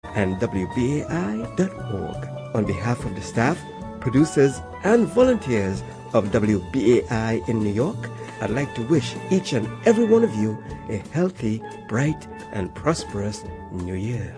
and WBAI.org. On behalf of the staff, producers, and volunteers of WBAI in New York, I'd like to wish each and every one of you a healthy, bright, and prosperous New Year.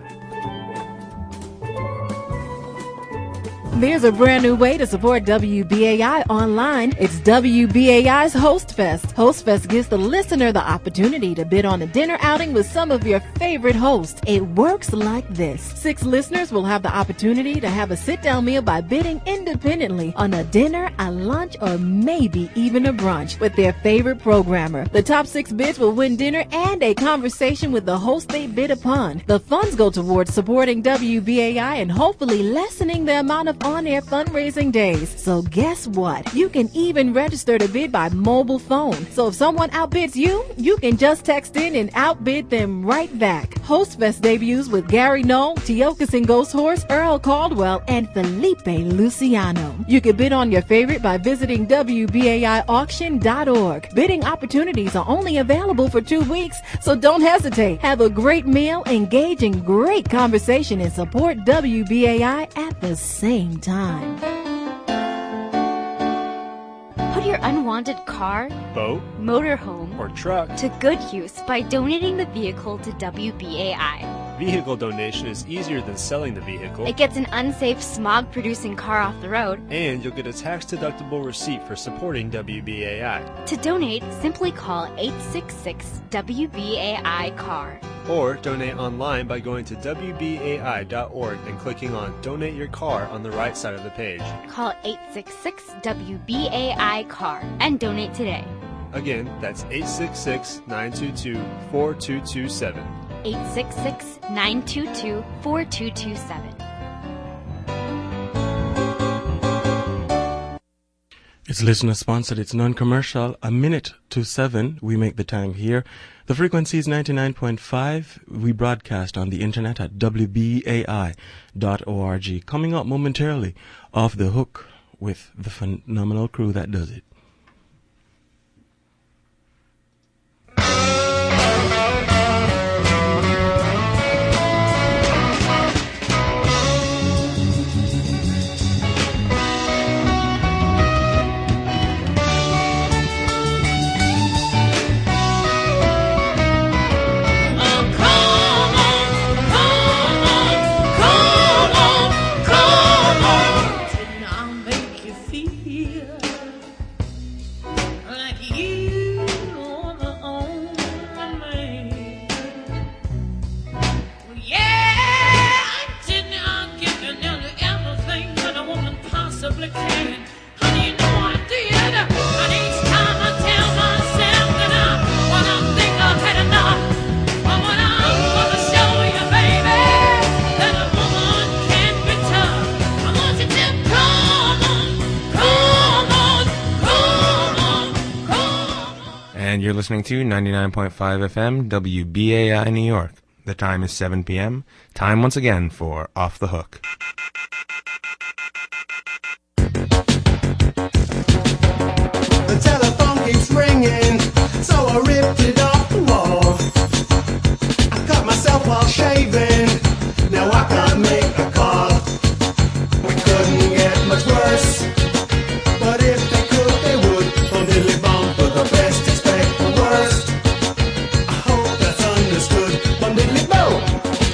There's a brand new way to support WBAI online. It's WBAI's Host Fest. Host Fest gives the listener the opportunity to bid on a dinner outing with some of your favorite hosts. It works like this. 6 listeners will have the opportunity to have a sit-down meal by bidding independently on a dinner, a lunch, or maybe even a brunch with their favorite programmer. The top 6 bids will win dinner and a conversation with the host they bid upon. The funds go towards supporting WBAI and hopefully lessening the amount of on-air fundraising days. So guess what? You can even register to bid by mobile phone. So if someone outbids you, you can just text in and outbid them right back. Host Fest debuts with Gary Knoll, Teokas and Ghost Horse, Earl Caldwell, and Felipe Luciano. You can bid on your favorite by visiting WBAIauction.org. Bidding opportunities are only available for 2 weeks, so don't hesitate. Have a great meal, engage in great conversation, and support WBAI at the same time. Put your unwanted car, boat, motorhome, or truck to good use by donating the vehicle to WBAI. Vehicle donation is easier than selling the vehicle. It gets an unsafe, smog-producing car off the road. And you'll get a tax-deductible receipt for supporting WBAI. To donate, simply call 866-WBAI-CAR. Or donate online by going to WBAI.org and clicking on Donate Your Car on the right side of the page. Call 866-WBAI-CAR and donate today. Again, that's 866-922-4227. 866-922-4227. It's listener sponsored, it's non-commercial. 6:55, we make the time here. The frequency is 99.5. We broadcast on the internet at WBAI.org. Coming up momentarily, Off the Hook with the phenomenal crew that does it. And you're listening to 99.5 FM, WBAI New York. The time is 7 p.m. Time once again for Off the Hook. The telephone keeps ringing, so I ripped it off the wall. I cut myself while shaving, now I can't make a call. We couldn't get much worse, but if they could, they would. From diddly bum for the best, expect the worst. I hope that's understood. From diddly bum.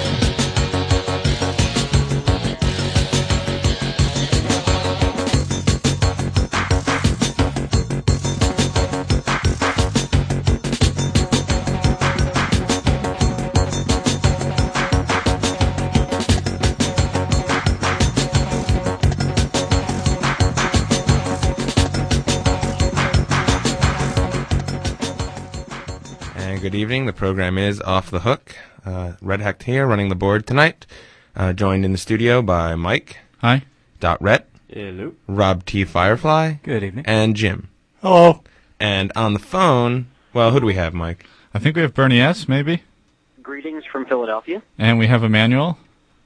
Good evening. The program is Off the Hook. Red Hecht here, running the board tonight. Joined in the studio by Mike. Hi. Dot Rhett. Hello. Rob T. Firefly. Good evening. And Jim. Hello. And on the phone, well, who do we have, Mike? I think we have Bernie S., maybe. Greetings from Philadelphia. And we have Emmanuel.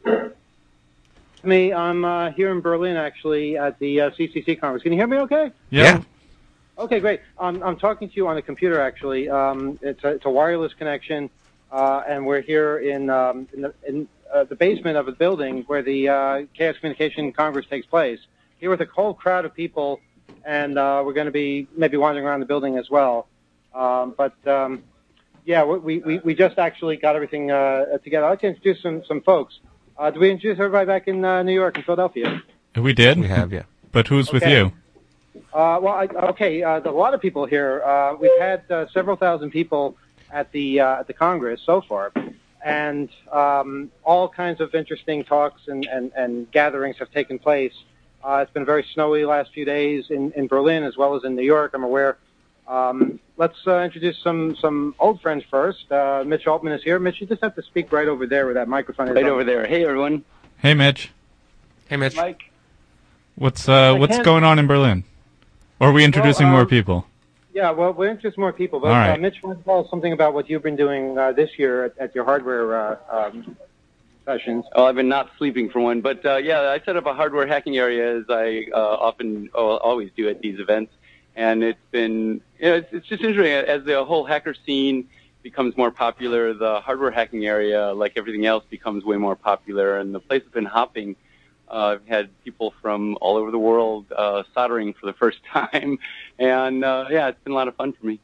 Me, I'm here in Berlin, actually, at the CCC conference. Can you hear me okay? Yeah. Okay, great. I'm talking to you on a computer, actually. It's a wireless connection. and we're here in the basement of a building where the Chaos Communication Congress takes place. Here with a whole crowd of people, and we're going to be maybe wandering around the building as well. Yeah, we just actually got everything together. I'd like to introduce some folks. Did we introduce everybody back in New York and Philadelphia? We did. We have, yeah. But who's with you? A lot of people here. We've had several thousand people at the Congress so far, and all kinds of interesting talks and gatherings have taken place. It's been very snowy last few days in Berlin as well as in New York, I'm aware. Let's introduce some old friends first. Mitch Altman is here. Mitch, you just have to speak right over there where that microphone is. Right over there. Hey, everyone. Hey, Mitch. Hey, Mitch. Mike. What's going on in Berlin? Or are we introducing more people? Yeah, well, we'll introduce more people. But All right. Mitch, want to tell us something about what you've been doing this year at your hardware sessions? Oh, I've been not sleeping for one. But, yeah, I set up a hardware hacking area as I always do at these events. And it's been, it's just interesting. As the whole hacker scene becomes more popular, the hardware hacking area, like everything else, becomes way more popular. And the place has been hopping. I've had people from all over the world soldering for the first time. And, yeah, it's been a lot of fun for me.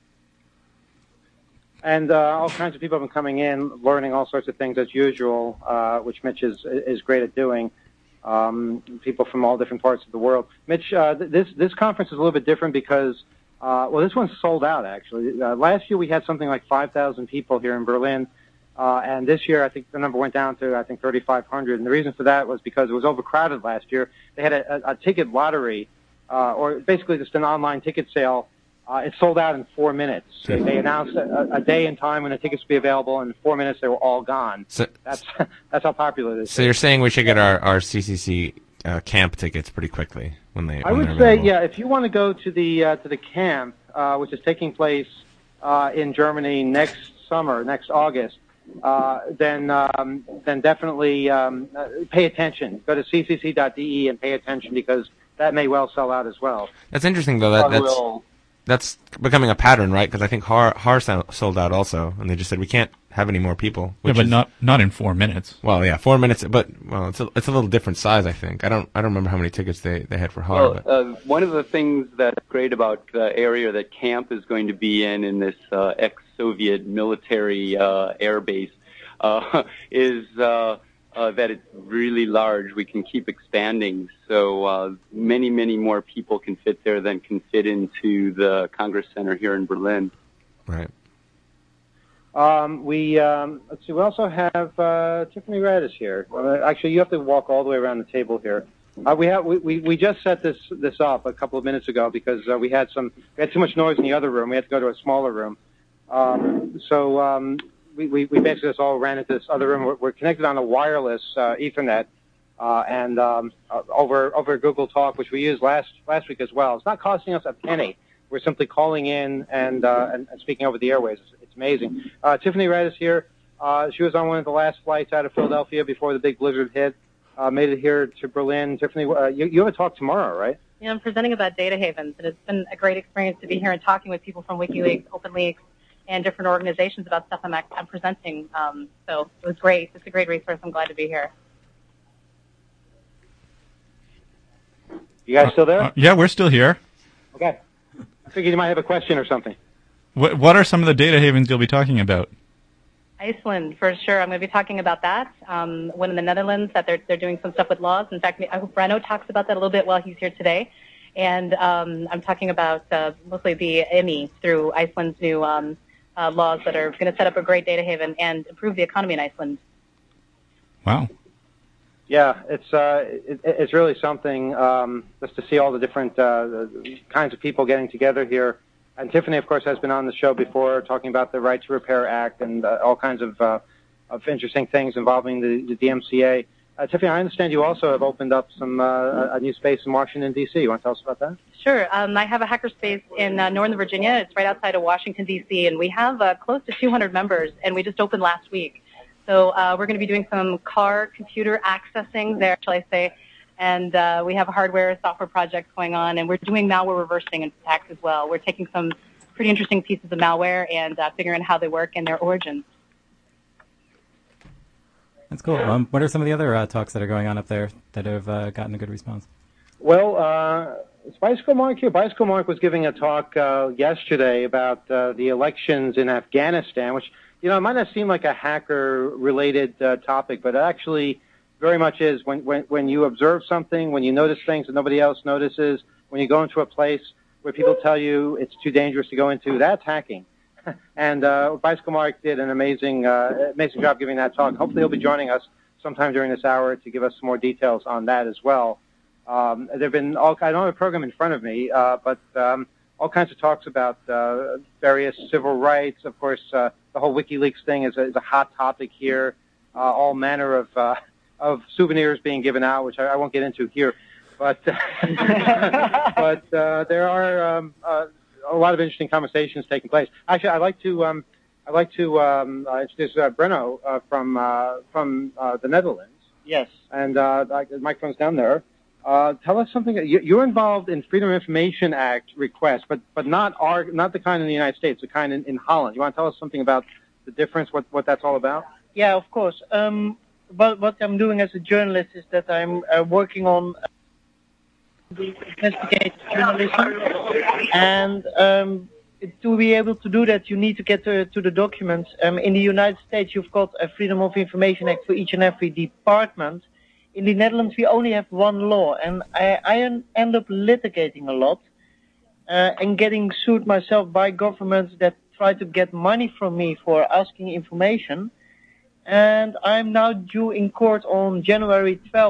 And all kinds of people have been coming in, learning all sorts of things as usual, which Mitch is great at doing. People from all different parts of the world. Mitch, this conference is a little bit different because, this one's sold out, actually. Last year we had something like 5,000 people here in Berlin, and this year I think the number went down to, 3,500. And the reason for that was because it was overcrowded last year. They had a ticket lottery, or basically just an online ticket sale. It sold out in 4 minutes. They announced a day and time when the tickets would be available, and in 4 minutes they were all gone. So, that's how popular it is. So you're saying we should get our CCC camp tickets pretty quickly when they're I would say, available. yeah, if you want to go to the camp, which is taking place in Germany next summer, next August, then definitely pay attention. Go to ccc.de and pay attention because that may well sell out as well. That's interesting, though. That's becoming a pattern, right? Because I think HAR sold out also, and they just said we can't have any more people. Yeah, but not in 4 minutes. Well, yeah, 4 minutes, but it's a little different size, I think. I don't remember how many tickets they had for HAR. Well, one of the things that's great about the area that camp is going to be in this ex-Soviet military air base is that it's really large. We can keep expanding, so many more people can fit there than can fit into the Congress Center here in Berlin. Right. Let's see. We also have Tiffany Radis here. Actually, you have to walk all the way around the table here. We just set this up a couple of minutes ago because we had too much noise in the other room. We had to go to a smaller room. We basically just all ran into this other room. We're connected on a wireless Ethernet and over Google Talk, which we used last week as well. It's not costing us a penny. We're simply calling in and speaking over the airways. It's amazing. Tiffany Radis here. She was on one of the last flights out of Philadelphia before the big blizzard hit. Made it here to Berlin. Tiffany, you have a talk tomorrow, right? Yeah, I'm presenting about data havens, and it's been a great experience to be here and talking with people from WikiLeaks, OpenLeaks, and different organizations about stuff I'm presenting. So it was great. It's a great resource. I'm glad to be here. You guys still there? Yeah, we're still here. Okay. I figured you might have a question or something. What are some of the data havens you'll be talking about? Iceland, for sure. I'm going to be talking about that. One in the Netherlands that they're doing some stuff with laws. In fact, I hope Breno talks about that a little bit while he's here today. And I'm talking about mostly the IMI through Iceland's new laws that are going to set up a great data haven and improve the economy in Iceland. Wow. Yeah, it's really something just to see all the different kinds of people getting together here. And Tiffany, of course, has been on the show before talking about the Right to Repair Act and all kinds of interesting things involving the DMCA. Tiffany, I understand you also have opened up some a new space in Washington, D.C. You want to tell us about that? Sure. I have a hackerspace in Northern Virginia. It's right outside of Washington, D.C., and we have close to 200 members, and we just opened last week. So we're going to be doing some computer accessing there, shall I say, and we have hardware, software projects going on, and we're doing malware reversing attacks as well. We're taking some pretty interesting pieces of malware and figuring out how they work and their origins. That's cool. What are some of the other talks that are going on up there that have gotten a good response? Well, Bicycle Mark here. Bicycle Mark was giving a talk yesterday about the elections in Afghanistan, which, you know, it might not seem like a hacker-related topic, but it actually very much is. When you observe something, when you notice things that nobody else notices, when you go into a place where people tell you it's too dangerous to go into, that's hacking. And Bicycle Mark did an amazing job giving that talk. Hopefully he'll be joining us sometime during this hour to give us some more details on that as well. There have been I don't have a program in front of me, but all kinds of talks about various civil rights. Of course, the whole WikiLeaks thing is a hot topic here. All manner of souvenirs being given out, which I won't get into here. But but there are a lot of interesting conversations taking place. Actually, I'd like to introduce Brenno from the Netherlands. Yes. And the microphone's down there. Tell us something. You're involved in Freedom of Information Act requests, but not the kind in the United States, the kind in Holland. You want to tell us something about the difference, what that's all about? Yeah, of course. What I'm doing as a journalist is that I'm working on investigative journalism, and to be able to do that, you need to get to the documents. In the United States, you've got a Freedom of Information Act for each and every department. In the Netherlands, we only have one law, and I end up litigating a lot and getting sued myself by governments that try to get money from me for asking information. And I'm now due in court on January 12th.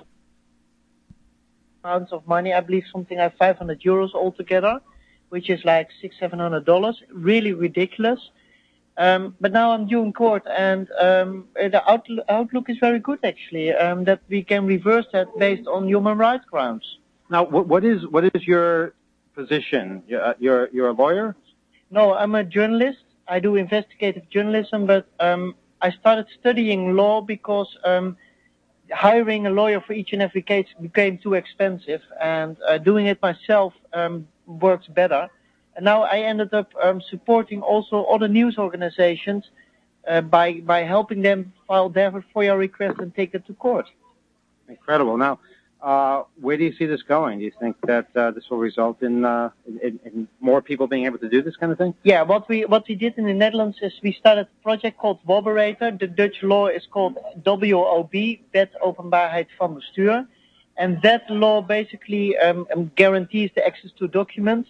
Amounts of money, I believe something like €500 altogether, which is like $600-700, really ridiculous. But now I'm due in court, and the outlook is very good actually. That we can reverse that based on human rights grounds. Now, what is your position? You're a lawyer? No, I'm a journalist. I do investigative journalism, but I started studying law because hiring a lawyer for each and every case became too expensive, and doing it myself works better. And now I ended up supporting also other news organizations by helping them file their FOIA requests and take it to court. Incredible. Now, where do you see this going? Do you think that this will result in more people being able to do this kind of thing? Yeah, what we did in the Netherlands is we started a project called Wobberator. The Dutch law is called WOB, Wet Openbaarheid van Bestuur. And that law basically guarantees the access to documents.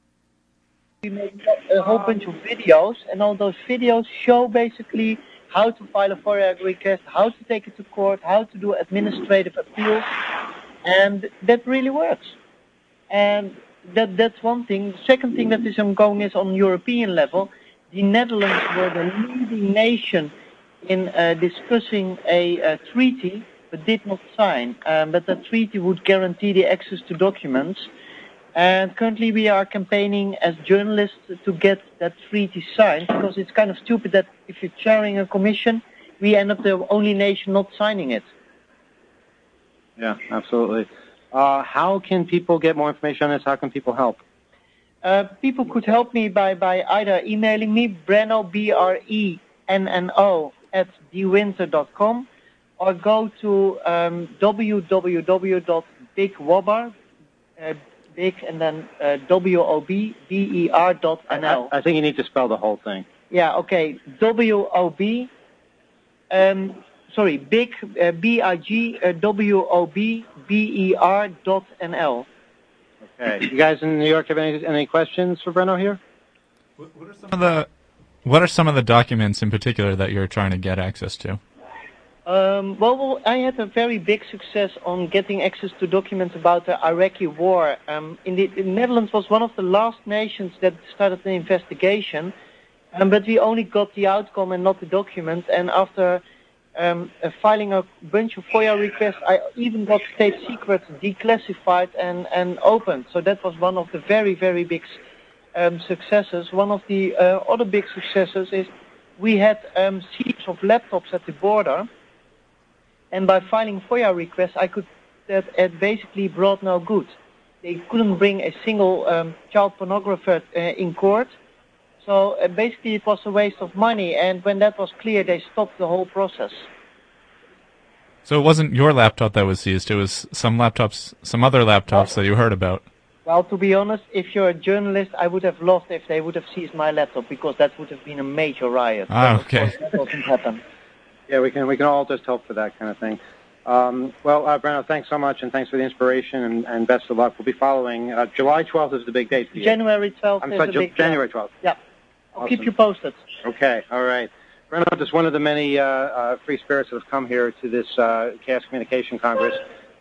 We made a whole bunch of videos, and all those videos show basically how to file a FOIA request, how to take it to court, how to do administrative appeals, and that really works. And that's one thing. The second thing that is ongoing is on European level. The Netherlands were the leading nation in discussing a treaty, but did not sign. But that treaty would guarantee the access to documents. And currently we are campaigning as journalists to get that treaty signed, because it's kind of stupid that if you're chairing a commission, we end up the only nation not signing it. Yeah, absolutely. How can people get more information on this? How can people help? People could help me by either emailing me, Brenno, BRENNO, @dewinter.com, or go to www.bigwobber, big and then WOBBER.nl. I think you need to spell the whole thing. Yeah, okay. WOB, sorry, big, BIG, WOBBER.nl. Okay. You guys in New York have any questions for Brenno here? What are some of the documents in particular that you're trying to get access to? Well, I had a very big success on getting access to documents about the Iraqi war. The Netherlands was one of the last nations that started an investigation, but we only got the outcome and not the document. And after filing a bunch of FOIA requests, I even got state secrets declassified and opened. So that was one of the very, very big successes. One of the other big successes is we had seats of laptops at the border. And by filing FOIA requests, that it basically brought no good. They couldn't bring a single child pornographer in court. So basically it was a waste of money. And when that was clear, they stopped the whole process. So it wasn't your laptop that was seized. It was some other laptops that you heard about. Well, to be honest, if you're a journalist, I would have lost if they would have seized my laptop, because that would have been a major riot. Ah, But okay. of course, that doesn't happen. Yeah, we can all just hope for that kind of thing. Breno, thanks so much, and thanks for the inspiration, and best of luck. We'll be following. July 12th is the big date for you. January 12th I'm is sorry, the big January 12th. Yeah. I'll Awesome. keep you posted. Okay, all right. Breno, just one of the many free spirits that have come here to this Chaos Communication Congress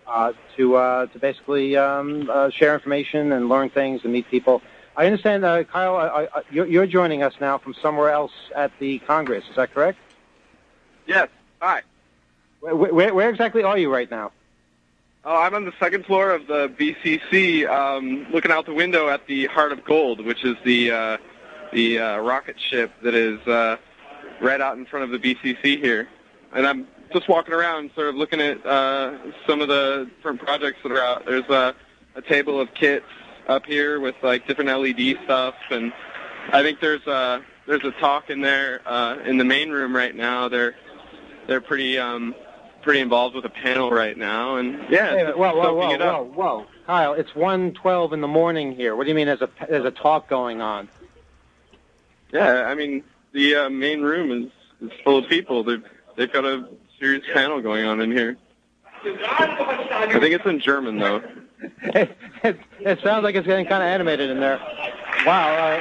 to basically share information and learn things and meet people. I understand, Kyle, you're joining us now from somewhere else at the Congress. Is that correct? Yes. Hi. Where exactly are you right now? Oh, I'm on the second floor of the BCC, looking out the window at the Heart of Gold, which is the rocket ship that is right out in front of the BCC here. And I'm just walking around, sort of looking at some of the different projects that are out. There's a table of kits up here with like different LED stuff, and I think there's a talk in there in the main room right now. They're pretty involved with a panel right now, and yeah, whoa, Kyle, it's 1:12 in the morning here. What do you mean there's a talk going on? Yeah, I mean the main room is full of people. They've got a serious panel going on in here. I think it's in German though. It sounds like it's getting kind of animated in there. Wow.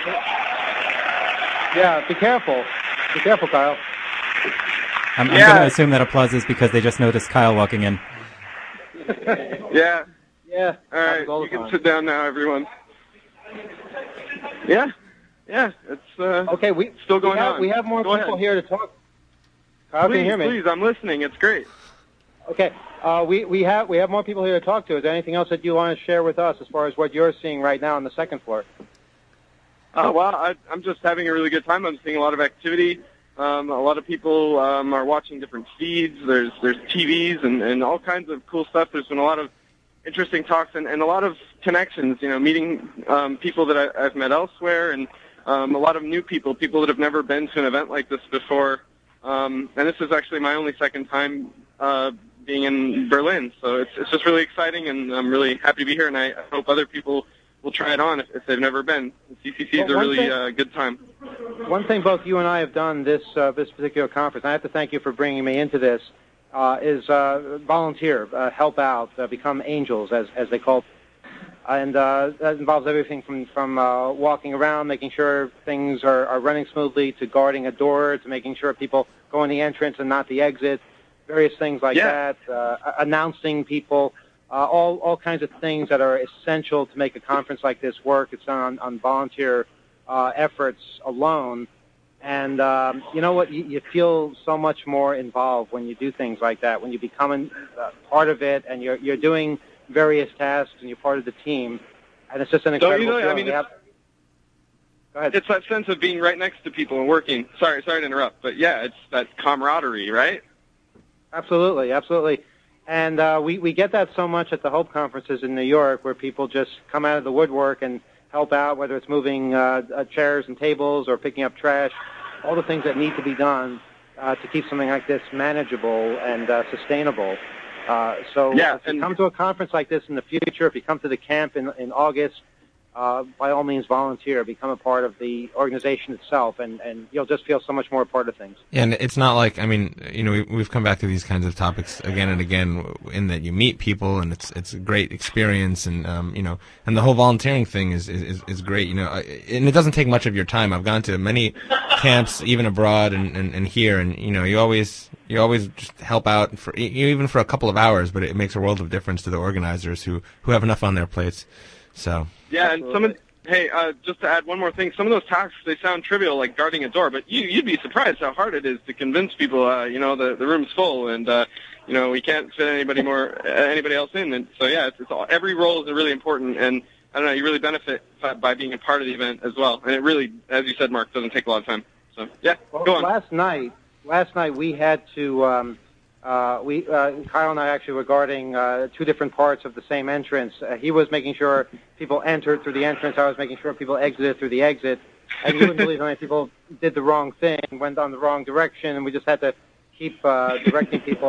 Yeah, be careful, Kyle. I'm going to assume that applause is because they just noticed Kyle walking in. Yeah. Yeah. All right, you can sit down now, everyone. Yeah. It's okay. Still going on. We have more Go people ahead. here to talk. Kyle, can you hear me? Please, I'm listening. It's great. Okay. We have more people here to talk to. Is there anything else that you want to share with us as far as what you're seeing right now on the second floor? Well, I'm just having a really good time. I'm seeing a lot of activity. A lot of people are watching different feeds. There's TVs and all kinds of cool stuff. There's been a lot of interesting talks and a lot of connections, meeting people that I've met elsewhere, and a lot of new people that have never been to an event like this before. And this is actually my only second time being in Berlin. So it's just really exciting, and I'm really happy to be here, and I hope other people will try it on if they've never been. The CCC is a really good time. One thing both you and I have done this particular conference, and I have to thank you for bringing me into this, is volunteer, help out, become angels, as they call it. And that involves everything from walking around, making sure things are running smoothly, to guarding a door, to making sure people go in the entrance and not the exit, various things like that, announcing people, all kinds of things that are essential to make a conference like this work. It's done on volunteer efforts alone. And you know what? You feel so much more involved when you do things like that, when you become part of it, and you're doing various tasks, and you're part of the team. And it's just an incredible feeling. Go ahead. It's that sense of being right next to people and working. Sorry to interrupt, but yeah, it's that camaraderie, right? Absolutely. And we get that so much at the Hope conferences in New York, where people just come out of the woodwork and help out, whether it's moving chairs and tables or picking up trash, all the things that need to be done to keep something like this manageable and sustainable. If you come to a conference like this in the future, if you come to the camp in August, by all means volunteer, become a part of the organization itself, and you'll just feel so much more a part of things. Yeah, and it's not like, we've come back to these kinds of topics again and again, in that you meet people, and it's a great experience, and and the whole volunteering thing is great, and it doesn't take much of your time. I've gone to many camps, even abroad and here, and you always just help out even for a couple of hours, but it makes a world of difference to the organizers who have enough on their plates. So. Yeah, and just to add one more thing, some of those tasks, they sound trivial, like guarding a door, but you'd be surprised how hard it is to convince people, the room's full, and, we can't fit anybody else in. And so, yeah, every role is really important, and, I don't know, you really benefit by being a part of the event as well. And it really, as you said, Mark, doesn't take a lot of time. So, yeah, go on. Last night we had to... Kyle and I actually were guarding two different parts of the same entrance. He was making sure people entered through the entrance. I was making sure people exited through the exit. And you wouldn't believe how many people did the wrong thing, went on the wrong direction, and we just had to keep directing people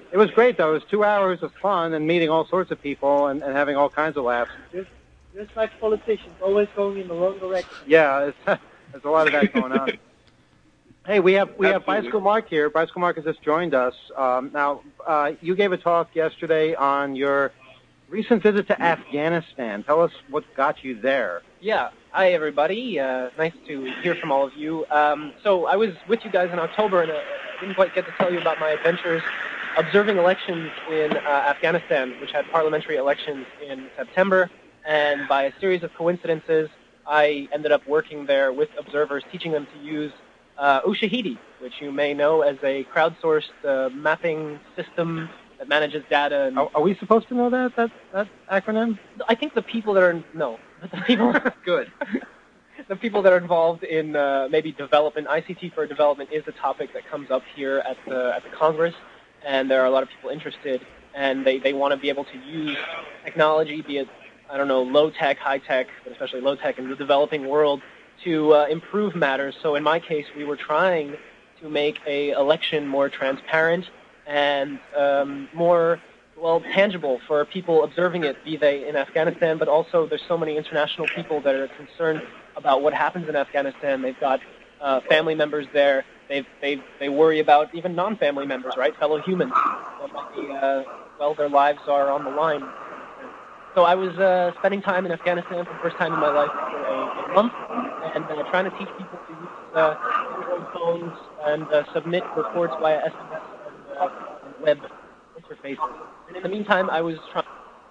It was great, though. It was 2 hours of fun and meeting all sorts of people and having all kinds of laughs. Just like politicians, always going in the wrong direction. Yeah, there's a lot of that going on. Hey, we have Bicycle Mark here. Bicycle Mark has just joined us. Now, you gave a talk yesterday on your recent visit to Afghanistan. Tell us what got you there. Yeah. Hi, everybody. Nice to hear from all of you. So I was with you guys in October, and I didn't quite get to tell you about my adventures observing elections in Afghanistan, which had parliamentary elections in September. And by a series of coincidences, I ended up working there with observers, teaching them to use Ushahidi, which you may know as a crowdsourced mapping system that manages data. And are we supposed to know that acronym? I think the people that are the people good. The people that are involved in maybe development, ICT for development, is a topic that comes up here at the Congress, and there are a lot of people interested, and they want to be able to use technology, be it low tech, high tech, but especially low tech in the developing world, to improve matters. So in my case, we were trying to make a election more transparent and more tangible for people observing it, be they in Afghanistan, but also there's so many international people that are concerned about what happens in Afghanistan. They've got family members there. They worry about even non-family members, right? Fellow humans. That might be, their lives are on the line. So I was spending time in Afghanistan for the first time in my life for a month, and trying to teach people to use Android phones and submit reports via SMS and web interfaces. And in the meantime, I was trying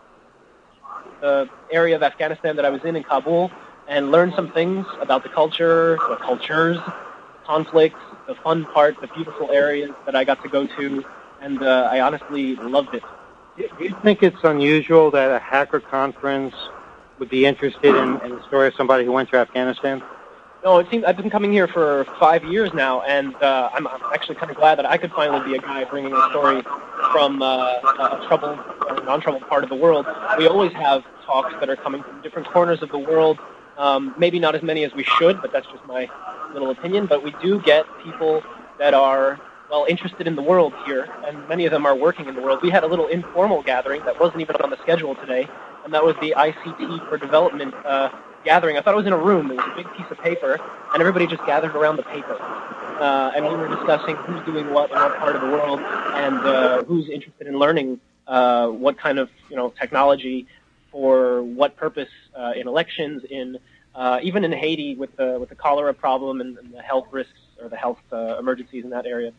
the area of Afghanistan that I was in Kabul, and learn some things about the culture, the cultures, conflicts, the fun part, the beautiful areas that I got to go to, and I honestly loved it. Do you think it's unusual that a hacker conference would be interested in the story of somebody who went to Afghanistan? No, it seems I've been coming here for 5 years now, and I'm actually kind of glad that I could finally be a guy bringing a story from a troubled or non-troubled part of the world. We always have talks that are coming from different corners of the world. Maybe not as many as we should, but that's just my little opinion. But we do get people that are interested in the world here, and many of them are working in the world. We had a little informal gathering that wasn't even on the schedule today, and that was the ICT for Development gathering. I thought it was in a room. It was a big piece of paper, and everybody just gathered around the paper. And we were discussing who's doing what in what part of the world, and who's interested in learning what kind of technology for what purpose in elections, even in Haiti with the cholera problem and the health risks or the health emergencies in that area.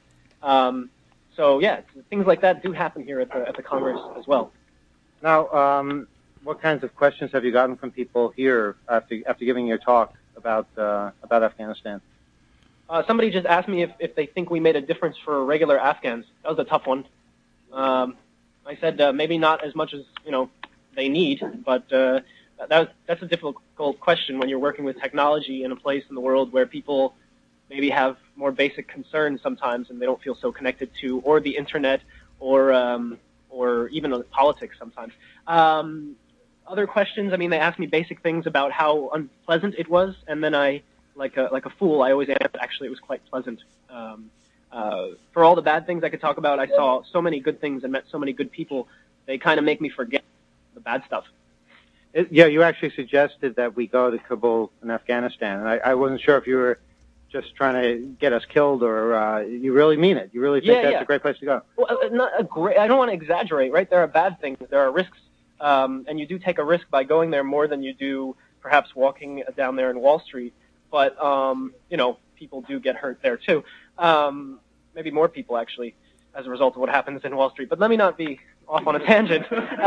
Things like that do happen here at the Congress as well. Now, what kinds of questions have you gotten from people here after giving your talk about Afghanistan? Somebody just asked me if they think we made a difference for regular Afghans. That was a tough one. I said maybe not as much as they need, but that's a difficult question when you're working with technology in a place in the world where people maybe have more basic concerns sometimes, and they don't feel so connected to, or the internet, or even politics sometimes. Other questions, they asked me basic things about how unpleasant it was, and then I, like a fool, I always answered, actually, it was quite pleasant. For all the bad things I could talk about, I saw so many good things and met so many good people, they kind of make me forget the bad stuff. You actually suggested that we go to Kabul in Afghanistan, and I wasn't sure if you were just trying to get us killed, or you really mean it. You really think that's a great place to go. Well, I don't want to exaggerate, right? There are bad things. There are risks, and you do take a risk by going there more than you do perhaps walking down there in Wall Street. But, people do get hurt there too. Maybe more people, actually, as a result of what happens in Wall Street. But let me not be off on a tangent.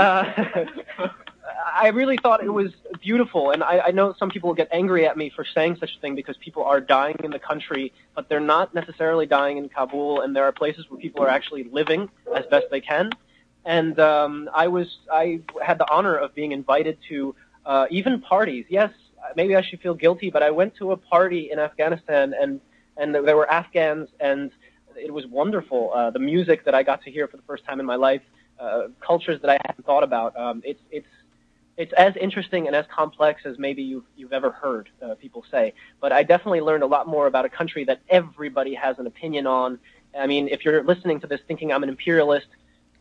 I really thought it was beautiful, and I know some people will get angry at me for saying such a thing because people are dying in the country, but they're not necessarily dying in Kabul, and there are places where people are actually living as best they can. And I had the honor of being invited to even parties. Yes, maybe I should feel guilty, but I went to a party in Afghanistan, and there were Afghans, and it was wonderful. The music that I got to hear for the first time in my life, cultures that I hadn't thought about. It's as interesting and as complex as maybe you've ever heard people say. But I definitely learned a lot more about a country that everybody has an opinion on. If you're listening to this thinking I'm an imperialist,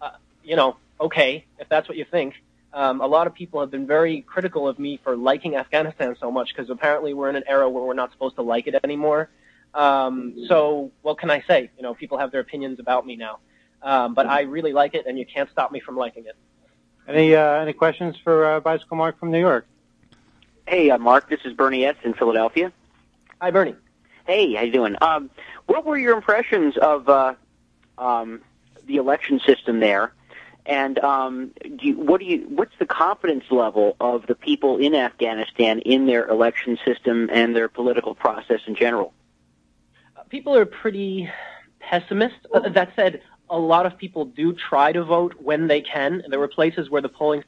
okay, if that's what you think. A lot of people have been very critical of me for liking Afghanistan so much because apparently we're in an era where we're not supposed to like it anymore. So what can I say? People have their opinions about me now. But I really like it, and you can't stop me from liking it. Any questions for Bicycle Mark from New York? Hey, Mark, this is Bernie S. in Philadelphia. Hi, Bernie. Hey, how you doing? What were your impressions of the election system there? And what's the confidence level of the people in Afghanistan in their election system and their political process in general? People are pretty pessimist. That said, a lot of people do try to vote when they can. There were places where the polling...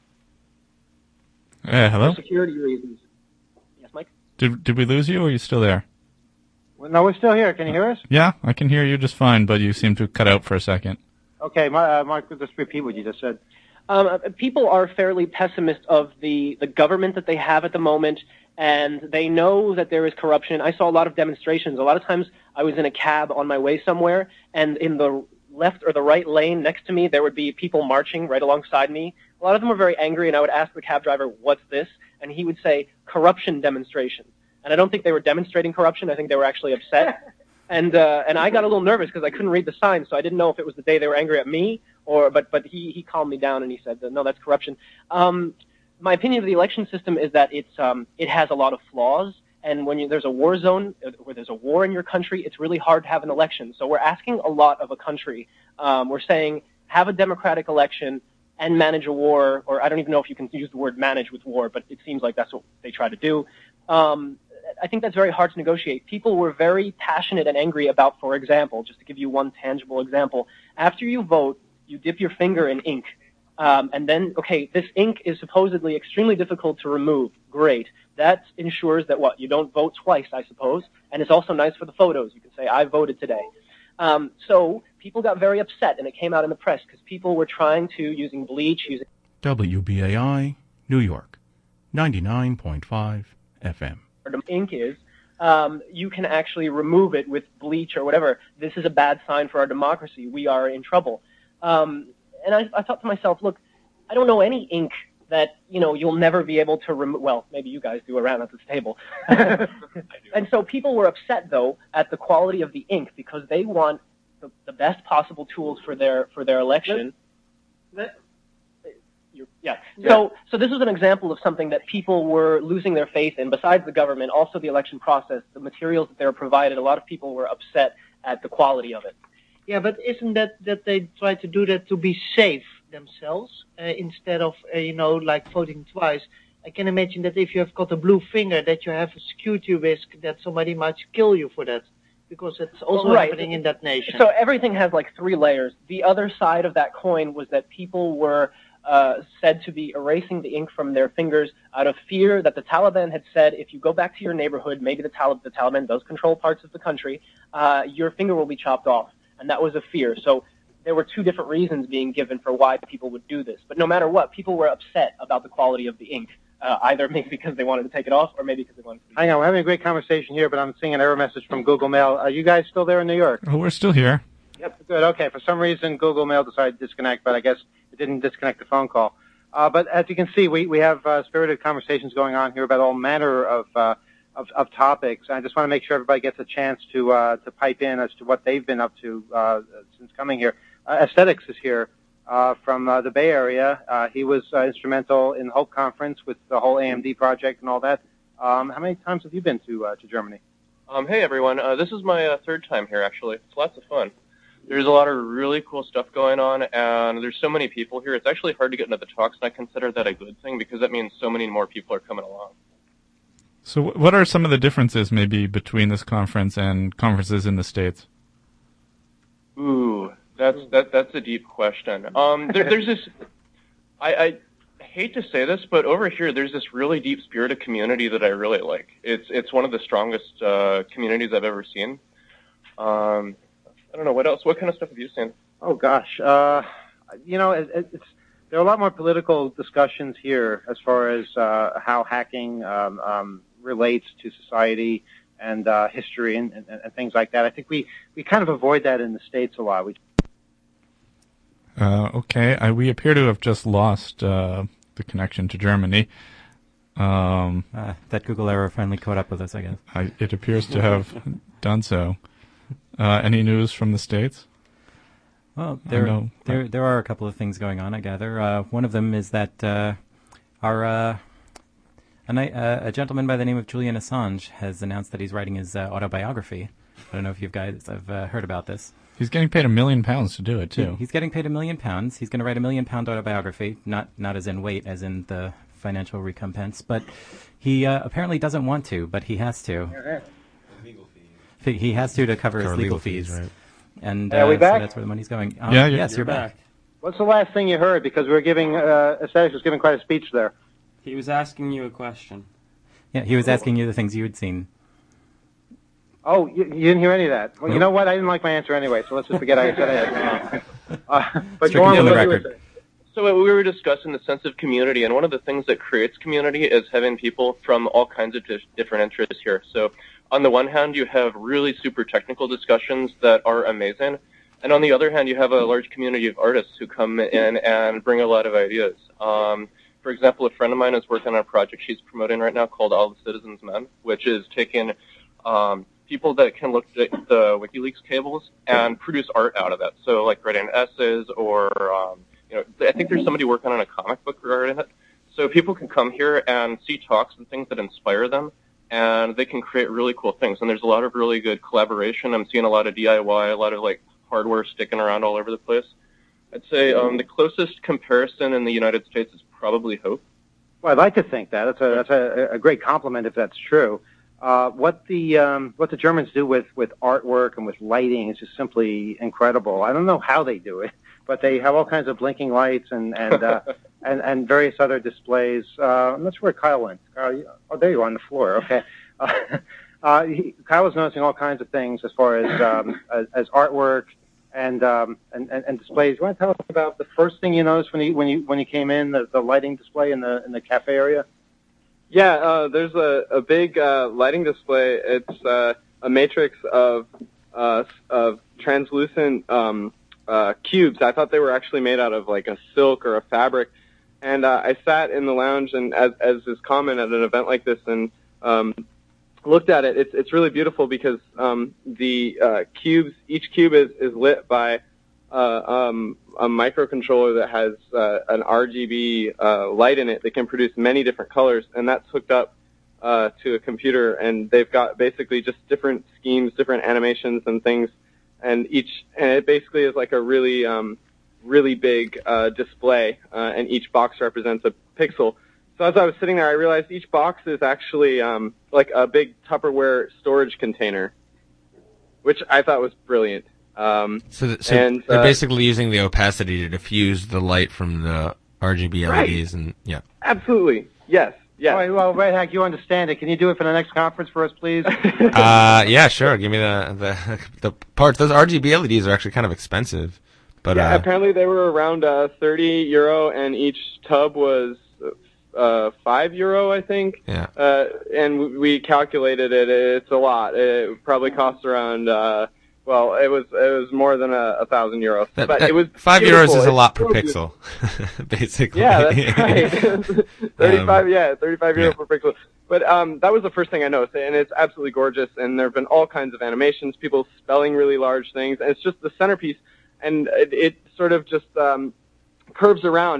Hello? For security reasons. Yes, Mike? Did we lose you, or are you still there? Well, no, we're still here. Can you hear us? Yeah, I can hear you just fine, but you seem to cut out for a second. Okay, Mark, just repeat what you just said. People are fairly pessimist of the government that they have at the moment, and they know that there is corruption. I saw a lot of demonstrations. A lot of times I was in a cab on my way somewhere, and in the left or the right lane next to me, there would be people marching right alongside me. A lot of them were very angry, and I would ask the cab driver, "What's this?" And he would say, "Corruption demonstration." And I don't think they were demonstrating corruption. I think they were actually upset. And I got a little nervous because I couldn't read the sign, so I didn't know if it was the day they were angry at me but he calmed me down and he said, "No, that's corruption." My opinion of the election system is that it has a lot of flaws, and when there's a war zone, where there's a war in your country, it's really hard to have an election. So we're asking a lot of a country. We're saying, have a democratic election and manage a war, or I don't even know if you can use the word manage with war, but it seems like that's what they try to do. I think that's very hard to negotiate. People were very passionate and angry about, for example, just to give you one tangible example, after you vote, you dip your finger in ink. And then, okay, this ink is supposedly extremely difficult to remove. Great. That ensures that you don't vote twice, I suppose. And it's also nice for the photos. You can say, "I voted today." So people got very upset, and it came out in the press because people were trying to, using bleach, using... WBAI, New York, 99.5 FM. Ink is, you can actually remove it with bleach or whatever. This is a bad sign for our democracy. We are in trouble. And I thought to myself, look, I don't know any ink that, you'll never be able to remove. Well, maybe you guys do around at this table. And so people were upset, though, at the quality of the ink because they want the best possible tools for their election. Yeah. So this was an example of something that people were losing their faith in. Besides the government, also the election process, the materials that they were provided. A lot of people were upset at the quality of it. Yeah, but isn't that they try to do that to be safe themselves instead of like voting twice? I can imagine that if you have got a blue finger, that you have a security risk that somebody might kill you for that, because it's also happening in that nation. So everything has like three layers. The other side of that coin was that people were said to be erasing the ink from their fingers out of fear that the Taliban had said, if you go back to your neighborhood, maybe the Taliban does control parts of the country, your finger will be chopped off. And that was a fear. So there were two different reasons being given for why people would do this. But no matter what, people were upset about the quality of the ink, either maybe because they wanted to take it off or maybe because they wanted to... Hang on, we're having a great conversation here, but I'm seeing an error message from Google Mail. Are you guys still there in New York? Oh, we're still here. Yep, good. Okay, for some reason, Google Mail decided to disconnect, but I guess it didn't disconnect the phone call. But as you can see, we have spirited conversations going on here about all manner of topics. I just want to make sure everybody gets a chance to pipe in as to what they've been up to since coming here. Aesthetics is here from the Bay Area. He was instrumental in the Hope Conference with the whole AMD project and all that. How many times have you been to Germany? Hey, everyone. This is my third time here, actually. It's lots of fun. There's a lot of really cool stuff going on, and there's so many people here. It's actually hard to get into the talks, and I consider that a good thing because that means so many more people are coming along. So what are some of the differences maybe between this conference and conferences in the States? Ooh, that's a deep question. There's this, I hate to say this, but over here there's this really deep spirit of community that I really like. It's one of the strongest communities I've ever seen. I don't know, what else? What kind of stuff have you seen? Oh, gosh. There are a lot more political discussions here as far as how hacking relates to society and history and things like that. I think we kind of avoid that in the States a lot. Okay, we appear to have just lost the connection to Germany. That Google error finally caught up with us, I guess. It appears to have done so. Any news from the States? Well, there are a couple of things going on, I gather. One of them is that a gentleman by the name of Julian Assange has announced that he's writing his autobiography. I don't know if you guys have heard about this. He's getting paid £1 million to do it, too. He's getting paid £1 million. He's going to write a £1 million autobiography, not as in weight, as in the financial recompense. But he apparently doesn't want to, but he has to. Legal fees. He has to cover his legal fees. Right. And are we back? So that's where the money's going. Yes, you're back. What's the last thing you heard? Because we were giving, Aesthetics was giving quite a speech there. He was asking you a question. Yeah, he was asking you the things you had seen. Oh, you didn't hear any of that. Well, you know what? I didn't like my answer anyway, so let's just forget I said it. But go on with what you were saying. So we were discussing the sense of community, and one of the things that creates community is having people from all kinds of different interests here. So on the one hand, you have really super technical discussions that are amazing, and on the other hand, you have a large community of artists who come in and bring a lot of ideas. For example, a friend of mine is working on a project she's promoting right now called All the Citizens Men, which is taking people that can look at the WikiLeaks cables and produce art out of it. So like writing essays or, I think there's somebody working on a comic book regarding it. So people can come here and see talks and things that inspire them, and they can create really cool things. And there's a lot of really good collaboration. I'm seeing a lot of DIY, a lot of like hardware sticking around all over the place. I'd say the closest comparison in the United States is probably Hope. Well, I'd like to think that. That's a great compliment if that's true. What the Germans do with artwork and with lighting is just simply incredible. I don't know how they do it, but they have all kinds of blinking lights and various other displays. I'm not sure where Kyle went. Kyle, there you are on the floor. Okay. Kyle was noticing all kinds of things as far as artwork and displays. You want to tell us about the first thing you noticed when you came in, the lighting display in the cafe area? Yeah, there's a big lighting display. It's a matrix of translucent cubes. I thought they were actually made out of like a silk or a fabric. And I sat in the lounge and as is common at an event like this and looked at it. It's really beautiful because the cubes, each cube is lit by a microcontroller that has an RGB light in it that can produce many different colors, and that's hooked up to a computer, and they've got basically just different schemes, different animations and things, and it basically is like a really big display, and each box represents a pixel. So as I was sitting there, I realized each box is actually like a big Tupperware storage container, which I thought was brilliant. So they're basically using the opacity to diffuse the light from the RGB LEDs, and yeah. Absolutely, yes. All right, well, Red Hack, you understand it. Can you do it for the next conference for us, please? Yeah, sure. Give me the parts. Those RGB LEDs are actually kind of expensive, but yeah, apparently they were around €30, and each tub was €5, I think. Yeah. And we calculated it. It's a lot. It probably costs around. Well, it was more than €1,000, but it was €5 is a lot per pixel, basically. Yeah, that's right. 35 euro per pixel. But that was the first thing I noticed, and it's absolutely gorgeous. And there have been all kinds of animations, people spelling really large things, and it's just the centerpiece, and it sort of just curves around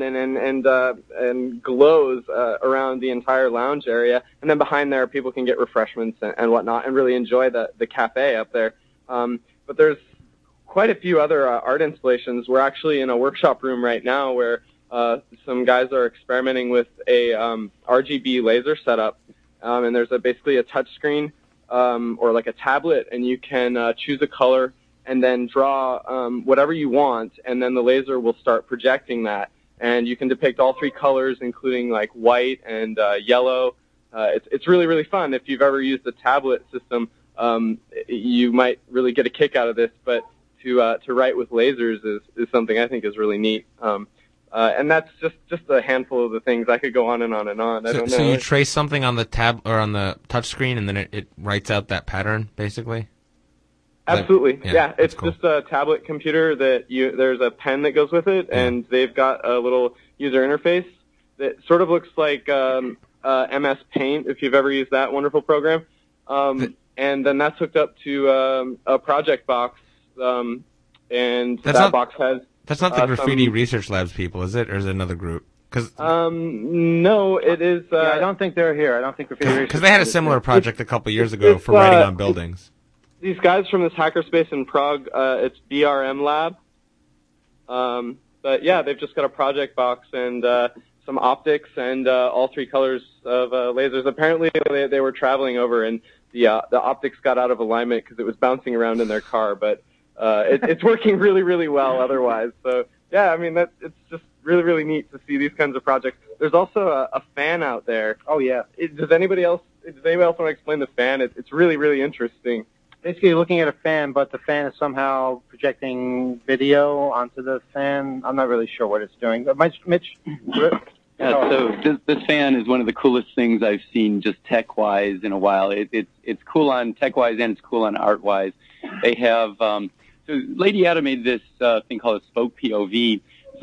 and glows around the entire lounge area, and then behind there, people can get refreshments and whatnot, and really enjoy the cafe up there. But there's quite a few other art installations. We're actually in a workshop room right now where some guys are experimenting with a RGB laser setup, and there's basically a touch screen or like a tablet, and you can choose a color and then draw whatever you want, and then the laser will start projecting that. And you can depict all three colors, including like white and yellow. It's really, really fun. If you've ever used the tablet system, you might really get a kick out of this, but to write with lasers is something I think is really neat. And that's just a handful of the things. I could go on and on and on. I don't know. So you trace something on the tab or on the touch screen, and then it writes out that pattern, basically? Absolutely. Yeah, It's just a tablet computer that there's a pen that goes with it, and they've got a little user interface that sort of looks like MS Paint, if you've ever used that wonderful program. And then that's hooked up to a project box, and box has... That's not the Graffiti Research Labs people, is it? Or is it another group? No, it is... I don't think they're here. I don't think Graffiti Research... Because they had a similar project a couple years ago for writing on buildings. These guys from this hackerspace in Prague, it's BRM Lab. But yeah, they've just got a project box and some optics and all three colors of lasers. Apparently, they were traveling over and the optics got out of alignment because it was bouncing around in their car. But it's working really, really well otherwise. So yeah, I mean it's just really, really neat to see these kinds of projects. There's also a fan out there. Oh yeah. Does anybody else want to explain the fan? It's really, really interesting. Basically, you're looking at a fan, but the fan is somehow projecting video onto the fan. I'm not really sure what it's doing. But Mitch? Yeah, so this fan is one of the coolest things I've seen just tech-wise in a while. It's cool on tech-wise and it's cool on art-wise. They have, so Lady Ada made this thing called a spoke POV. It's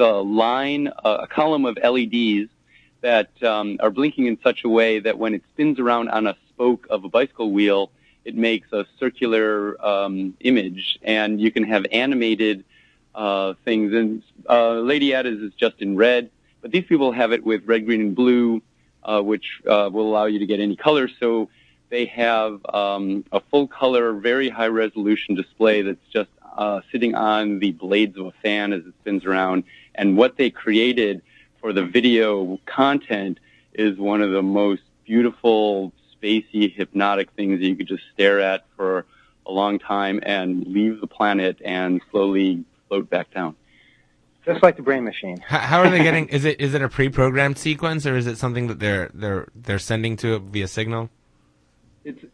a column of LEDs that are blinking in such a way that when it spins around on a spoke of a bicycle wheel, it makes a circular image, and you can have animated things. And Lady Ada's is just in red, but these people have it with red, green, and blue, which will allow you to get any color. So they have a full-color, very high-resolution display that's just sitting on the blades of a fan as it spins around. And what they created for the video content is one of the most beautiful, spacey, hypnotic things that you could just stare at for a long time and leave the planet and slowly float back down. Just like the Brain Machine. How are they getting? Is it a pre-programmed sequence, or is it something that they're sending to it via signal? It's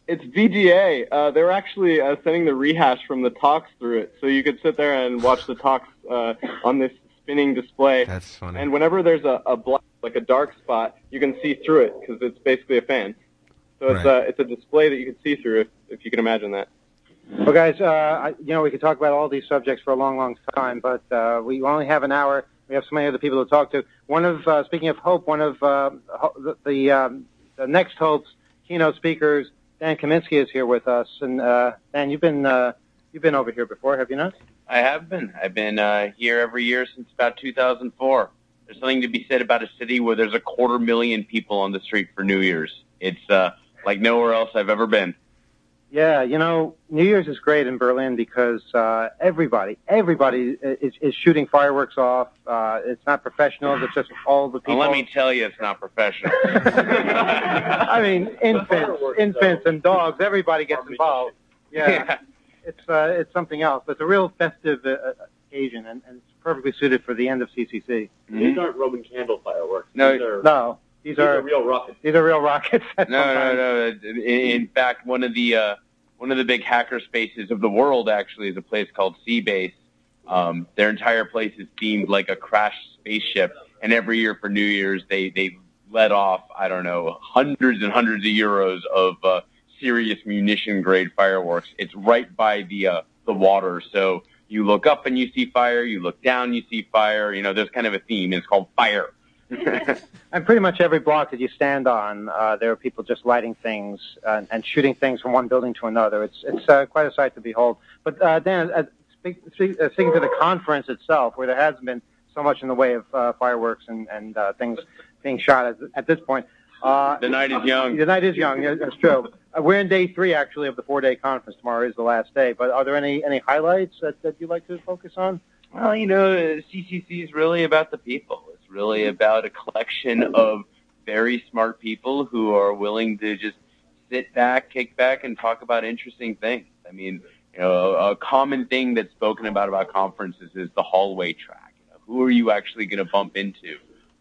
VGA. They're actually sending the rehash from the talks through it, so you could sit there and watch the talks on this spinning display. That's funny. And whenever there's a black, like a dark spot, you can see through it because it's basically a fan. So it's a display that you can see through if you can imagine that. Well, guys, we could talk about all these subjects for a long, long time, but we only have an hour. We have so many other people to talk to. Speaking of Hope, one of the Next Hope's keynote speakers, Dan Kaminsky, is here with us. And Dan, you've been over here before, have you not? I have been. I've been here every year since about 2004. There's something to be said about a city where there's 250,000 people on the street for New Year's. It's like nowhere else I've ever been. Yeah, New Year's is great in Berlin because everybody is shooting fireworks off. It's not professional. It's just all the people. Well, let me tell you, it's not professional. I mean, infants and dogs. Everybody gets involved. Yeah. It's something else. It's a real festive occasion, and it's perfectly suited for the end of CCC. These aren't Roman candle fireworks. No. These are real rockets. These are real rockets. No. In fact, one of the big hacker spaces of the world actually is a place called Seabase. Their entire place is themed like a crashed spaceship, and every year for New Year's they let off hundreds and hundreds of euros of serious munition grade fireworks. It's right by the water, so you look up and you see fire. You look down, you see fire. There's kind of a theme. It's called fire. And pretty much every block that you stand on, there are people just lighting things and shooting things from one building to another. It's quite a sight to behold. But Dan, speaking to the conference itself, where there hasn't been so much in the way of fireworks and things being shot at this point. The night is young. The night is young. That's true. We're in day 3 actually of the 4-day conference. Tomorrow is the last day. But are there any highlights that you'd like to focus on? Well, CCC is really about the people. It's really about a collection of very smart people who are willing to just sit back, kick back, and talk about interesting things. I mean, a common thing that's spoken about conferences is the hallway track. Who are you actually going to bump into?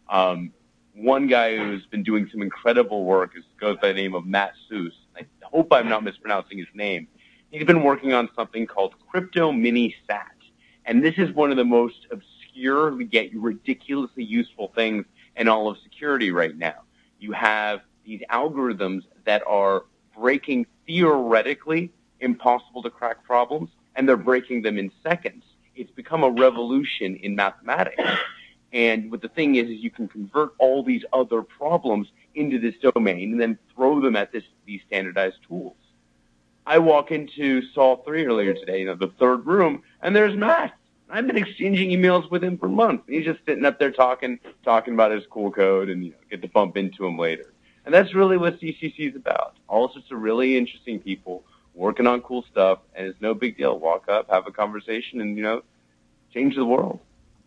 One guy who's been doing some incredible work goes by the name of Matt Seuss. I hope I'm not mispronouncing his name. He's been working on something called Crypto Mini Sat. And this is one of the most obscure yet ridiculously useful things in all of security right now. You have these algorithms that are breaking theoretically impossible to crack problems, and they're breaking them in seconds. It's become a revolution in mathematics. And what the thing is you can convert all these other problems into this domain and then throw them at these standardized tools. I walk into Saul 3 earlier today, the third room, and there's Matt. I've been exchanging emails with him for months. He's just sitting up there talking about his cool code and get to bump into him later. And that's really what CCC is about. All sorts of really interesting people working on cool stuff, and it's no big deal. Walk up, have a conversation, and, change the world.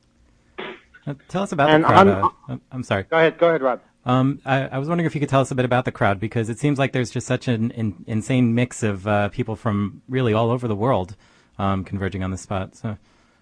Tell us about the crowd. I'm sorry. Go ahead, Rob. I was wondering if you could tell us a bit about the crowd, because it seems like there's just such an insane mix of people from really all over the world converging on the spot. So.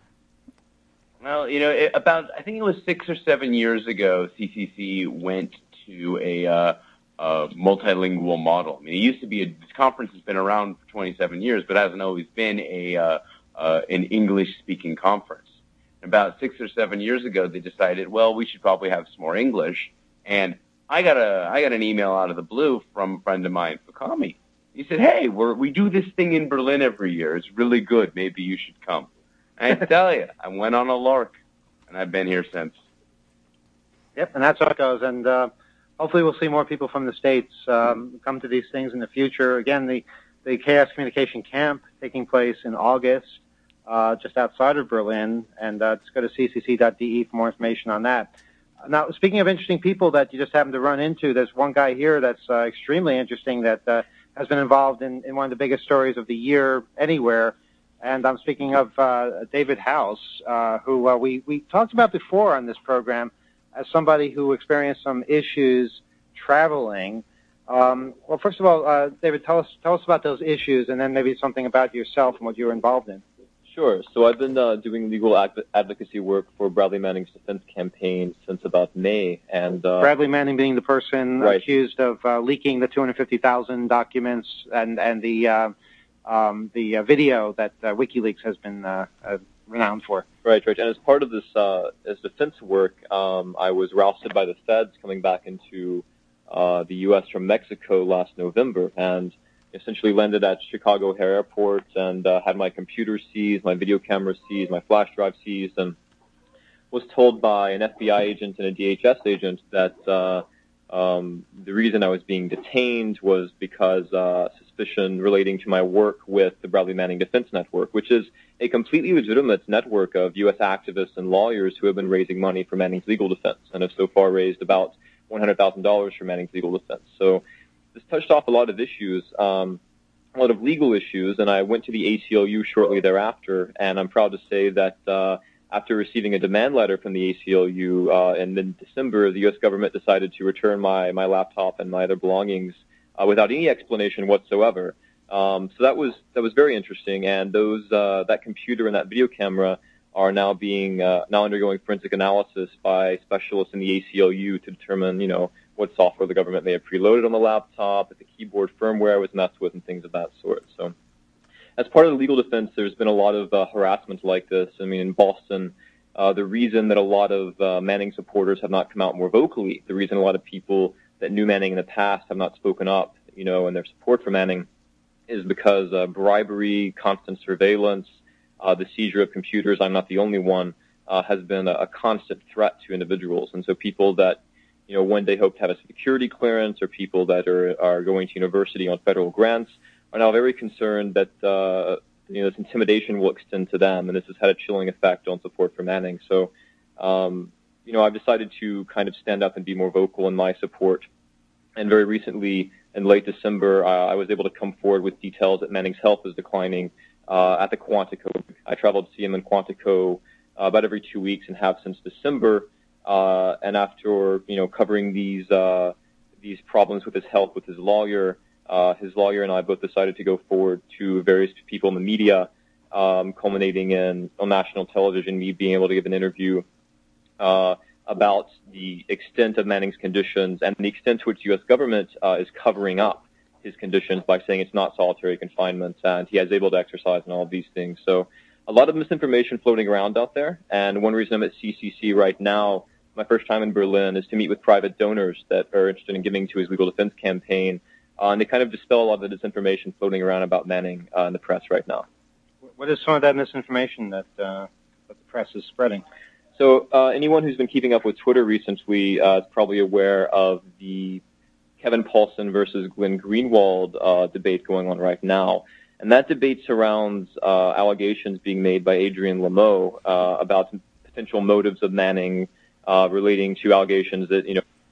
Well, I think it was 6 or 7 years ago, CCC went to a multilingual model. I mean, it used to be this conference has been around for 27 years, but hasn't always been an English-speaking conference. About 6 or 7 years ago, they decided, well, we should probably have some more English. And I got an email out of the blue from a friend of mine, Fukami. He said, hey, we do this thing in Berlin every year. It's really good. Maybe you should come. And I tell you, I went on a lark, and I've been here since. Yep, and that's how it goes. And hopefully we'll see more people from the States come to these things in the future. Again, the Chaos Communication Camp taking place in August, just outside of Berlin, and just go to ccc.de for more information on that. Now, speaking of interesting people that you just happen to run into, there's one guy here that's extremely interesting that has been involved in one of the biggest stories of the year anywhere, and I'm speaking of David House, who we talked about before on this program as somebody who experienced some issues traveling. Well, first of all, David, tell us about those issues, and then maybe something about yourself and what you were involved in. Sure. So I've been doing legal advocacy work for Bradley Manning's defense campaign since about May. And Bradley Manning being the person right. accused of leaking the 250,000 documents and the video that WikiLeaks has been renowned for. Right. And as part of this defense work, I was rousted by the feds coming back into the U.S. from Mexico last November, and essentially landed at Chicago O'Hare Airport and had my computer seized, my video camera seized, my flash drive seized, and was told by an FBI agent and a DHS agent that the reason I was being detained was because suspicion relating to my work with the Bradley Manning Defense Network, which is a completely legitimate network of U.S. activists and lawyers who have been raising money for Manning's legal defense and have so far raised about $100,000 for Manning's legal defense. So this touched off a lot of issues, a lot of legal issues, and I went to the ACLU shortly thereafter, and I'm proud to say that after receiving a demand letter from the ACLU in mid-December, the U.S. government decided to return my laptop and my other belongings without any explanation whatsoever. So that was very interesting, and that computer and that video camera are now undergoing forensic analysis by specialists in the ACLU to determine, what software the government may have preloaded on the laptop, if the keyboard firmware was messed with, and things of that sort. So as part of the legal defense, there's been a lot of harassment like this. I mean, in Boston, the reason that a lot of Manning supporters have not come out more vocally, the reason a lot of people that knew Manning in the past have not spoken up, in their support for Manning, is because bribery, constant surveillance, the seizure of computers, I'm not the only one, has been a constant threat to individuals. And so people that one day hope to have a security clearance, or people that are going to university on federal grants are now very concerned that this intimidation will extend to them, and this has had a chilling effect on support for Manning. So, I've decided to kind of stand up and be more vocal in my support. And very recently, in late December, I was able to come forward with details that Manning's health is declining at the Quantico. I traveled to see him in Quantico about every 2 weeks and have since December. And after covering these problems with his health with his lawyer and I both decided to go forward to various people in the media, culminating in on national television, me being able to give an interview about the extent of Manning's conditions and the extent to which the U.S. government is covering up his conditions by saying it's not solitary confinement and he is able to exercise and all of these things. So a lot of misinformation floating around out there, and one reason I'm at CCC right now, my first time in Berlin, is to meet with private donors that are interested in giving to his legal defense campaign, and they kind of dispel a lot of the disinformation floating around about Manning in the press right now. What is some of that misinformation that the press is spreading? So anyone who's been keeping up with Twitter recently is probably aware of the Kevin Paulson versus Glenn Greenwald debate going on right now. And that debate surrounds allegations being made by Adrian Lameau about potential motives of Manning relating to allegations that,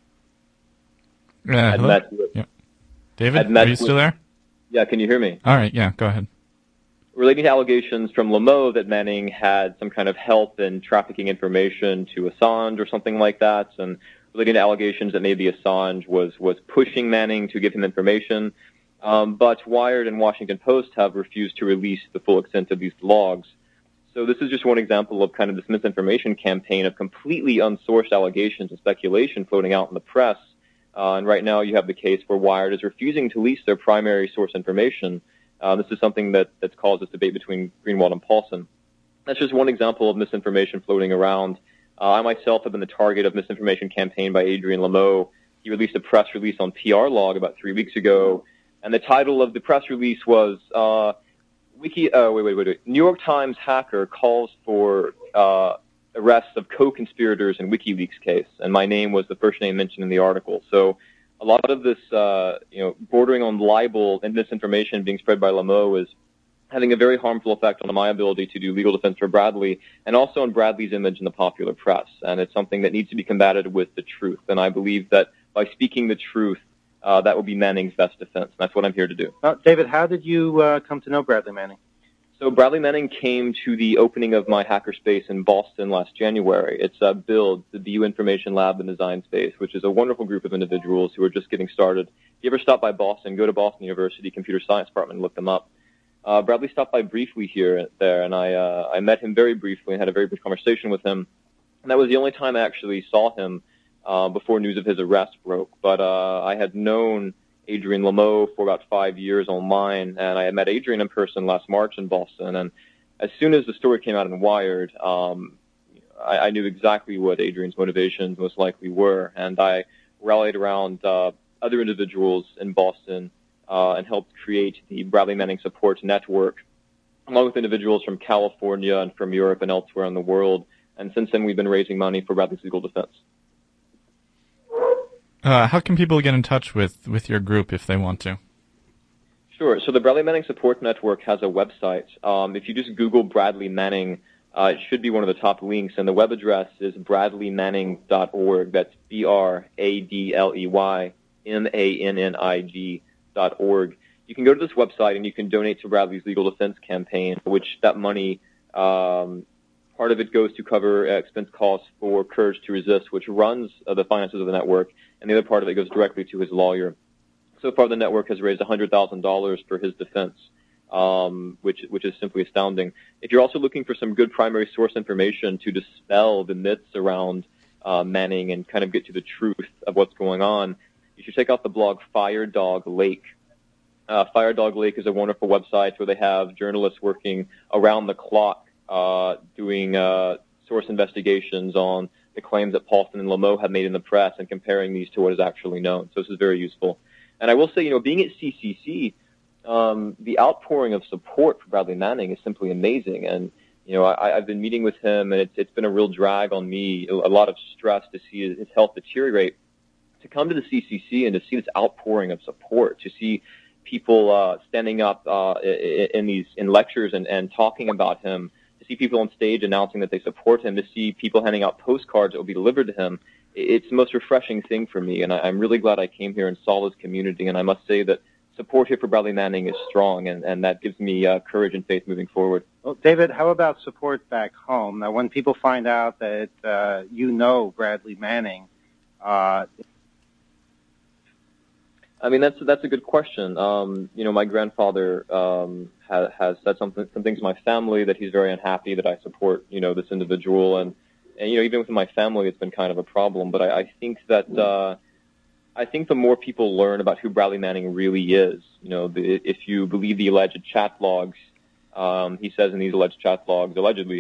had hello? met with... Yeah. David, are you still there? Yeah, can you hear me? All right, yeah, go ahead. Relating to allegations from Lameau that Manning had some kind of help in trafficking information to Assange or something like that, and relating to allegations that maybe Assange was pushing Manning to give him information. But Wired and Washington Post have refused to release the full extent of these logs. So this is just one example of kind of this misinformation campaign of completely unsourced allegations and speculation floating out in the press. And right now you have the case where Wired is refusing to release their primary source information. This is something that's caused this debate between Greenwald and Paulson. That's just one example of misinformation floating around. I myself have been the target of misinformation campaign by Adrian Lameau. He released a press release on PR Log about 3 weeks ago, and the title of the press release was New York Times hacker calls for arrests of co-conspirators in WikiLeaks case, and my name was the first name mentioned in the article. So a lot of this, bordering on libel and misinformation being spread by Lameau is having a very harmful effect on my ability to do legal defense for Bradley and also on Bradley's image in the popular press. And it's something that needs to be combated with the truth. And I believe that by speaking the truth, that will be Manning's best defense. And that's what I'm here to do. David, how did you come to know Bradley Manning? So Bradley Manning came to the opening of my hackerspace in Boston last January. It's BUILD, the BU Information Lab and Design Space, which is a wonderful group of individuals who are just getting started. If you ever stop by Boston, go to Boston University Computer Science Department and look them up. Bradley stopped by briefly there, and I met him very briefly and had a very brief conversation with him. And that was the only time I actually saw him before news of his arrest broke. But I had known Adrian Lameau for about 5 years online, and I had met Adrian in person last March in Boston. And as soon as the story came out in Wired, I knew exactly what Adrian's motivations most likely were, and I rallied around other individuals in Boston and helped create the Bradley Manning Support Network, along with individuals from California and from Europe and elsewhere in the world. And since then, we've been raising money for Bradley's legal defense. How can people get in touch with your group if they want to? Sure. So the Bradley Manning Support Network has a website. If you just Google Bradley Manning, it should be one of the top links, and the web address is bradleymanning.org. That's BradleyManning.org. You can go to this website and you can donate to Bradley's legal defense campaign, which that money, part of it goes to cover expense costs for Courage to Resist, which runs the finances of the network, and the other part of it goes directly to his lawyer. So far, the network has raised $100,000 for his defense, which is simply astounding. If you're also looking for some good primary source information to dispel the myths around Manning and kind of get to the truth of what's going on, you should check out the blog Fire Dog Lake. Fire Dog Lake is a wonderful website where they have journalists working around the clock doing source investigations on the claims that Paulson and Lameau have made in the press and comparing these to what is actually known. So this is very useful. And I will say, being at CCC, the outpouring of support for Bradley Manning is simply amazing. And, I've been meeting with him, and it's been a real drag on me, a lot of stress to see his health deteriorate. To come to the CCC and to see this outpouring of support, to see people standing up in lectures and talking about him, to see people on stage announcing that they support him, to see people handing out postcards that will be delivered to him, it's the most refreshing thing for me. And I'm really glad I came here and saw this community. And I must say that support here for Bradley Manning is strong, and that gives me courage and faith moving forward. Well, David, how about support back home? Now, when people find out that Bradley Manning, that's a good question. My grandfather has said some things to my family that he's very unhappy that I support, this individual, and even within my family, it's been kind of a problem. But I think that I think the more people learn about who Bradley Manning really is, if you believe the alleged chat logs, he says in these alleged chat logs, alleged,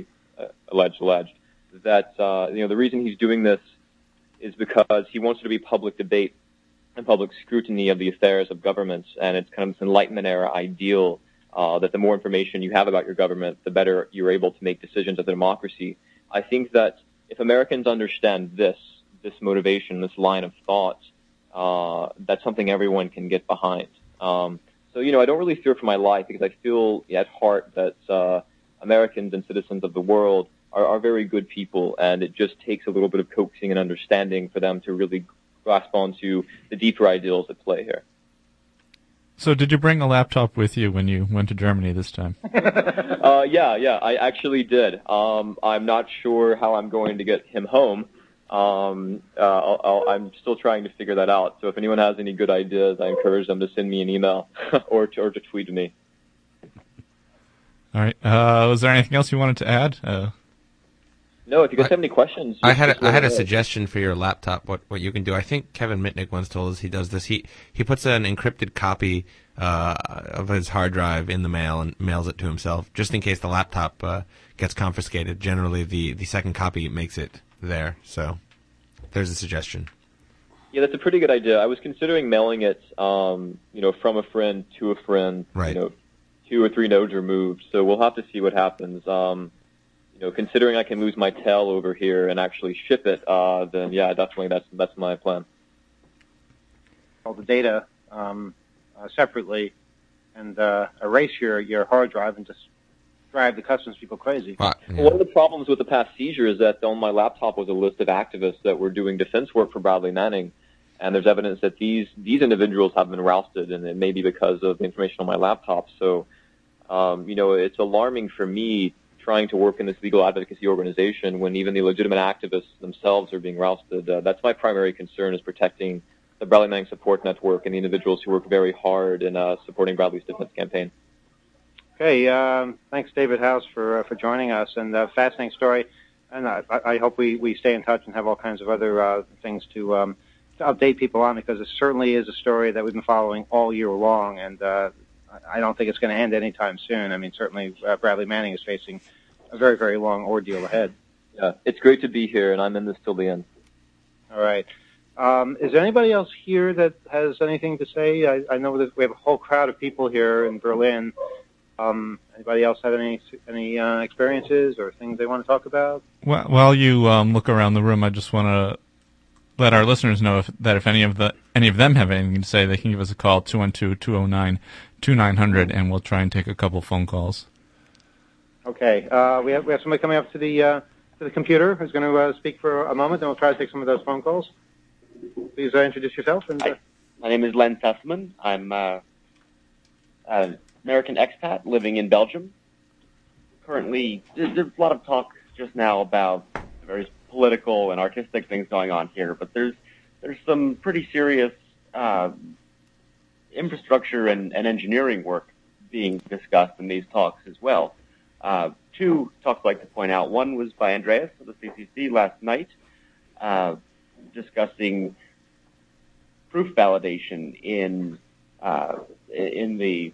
that the reason he's doing this is because he wants there to be public debate and public scrutiny of the affairs of governments, and it's kind of this Enlightenment era ideal that the more information you have about your government, the better you're able to make decisions as a democracy. I think that if Americans understand this motivation, this line of thought, that's something everyone can get behind. So, I don't really fear for my life because I feel at heart that Americans and citizens of the world are very good people, and it just takes a little bit of coaxing and understanding for them to really grasp onto the deeper ideals at play here. So did you bring a laptop with you when you went to Germany this time? Yeah, I actually did. I'm not sure how I'm going to get him home. I'm still trying to figure that out. So if anyone has any good ideas, I encourage them to send me an email or to tweet me. All right. Was there anything else you wanted to add? No, if you guys have any questions. I had a suggestion for your laptop. What you can do? I think Kevin Mitnick once told us he does this. He puts an encrypted copy of his hard drive in the mail and mails it to himself, just in case the laptop gets confiscated. Generally, the second copy makes it there. So there's a suggestion. Yeah, that's a pretty good idea. I was considering mailing it, from a friend to a friend. Right. 2 or 3 nodes removed. So we'll have to see what happens. Considering I can lose my tail over here and actually ship it, then yeah, definitely that's my plan. All the data separately and erase your hard drive and just drive the customs people crazy. Well, one of the problems with the past seizure is that on my laptop was a list of activists that were doing defense work for Bradley Manning, and there's evidence that these individuals have been rousted, and it may be because of the information on my laptop. So, it's alarming for me trying to work in this legal advocacy organization when even the legitimate activists themselves are being rousted. That's my primary concern, is protecting the Bradley Manning Support Network and the individuals who work very hard in supporting Bradley's defense campaign. Okay, thanks, David House, for joining us, and fascinating story. And I hope we stay in touch and have all kinds of other things to update people on, because it certainly is a story that we've been following all year long, and I don't think it's going to end anytime soon. I mean, certainly Bradley Manning is facing a very, very long ordeal ahead. Yeah, it's great to be here, and I'm in this till the end. All right. Is there anybody else here that has anything to say? I know that we have a whole crowd of people here in Berlin. Anybody else have any experiences or things they want to talk about? Well, while you look around the room, I just want to let our listeners know that if any of them have anything to say, they can give us a call, 212-209-2900, and we'll try and take a couple phone calls. Okay. We have somebody coming up to the computer who's going to speak for a moment, and we'll try to take some of those phone calls. Please introduce yourself. Hi. My name is Len Sussman. I'm an American expat living in Belgium. Currently, there's a lot of talk just now about various political and artistic things going on here, but there's some pretty serious infrastructure and engineering work being discussed in these talks as well. 2 talks I'd like to point out. One was by Andreas of the CCC last night, discussing proof validation in the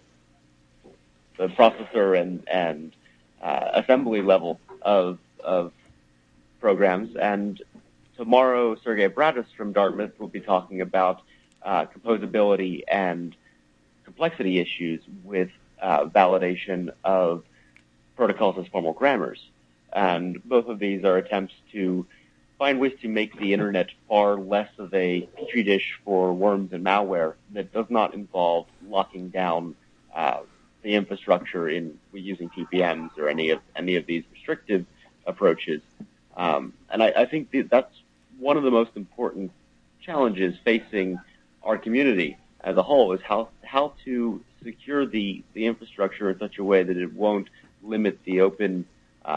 processor and assembly level of programs. And tomorrow, Sergey Bratis from Dartmouth will be talking about composability and complexity issues with validation of protocols as formal grammars. And both of these are attempts to find ways to make the internet far less of a petri dish for worms and malware that does not involve locking down the infrastructure using TPMs or any of these restrictive approaches. And I think that's one of the most important challenges facing our community as a whole, is how to secure the infrastructure in such a way that it won't limit the open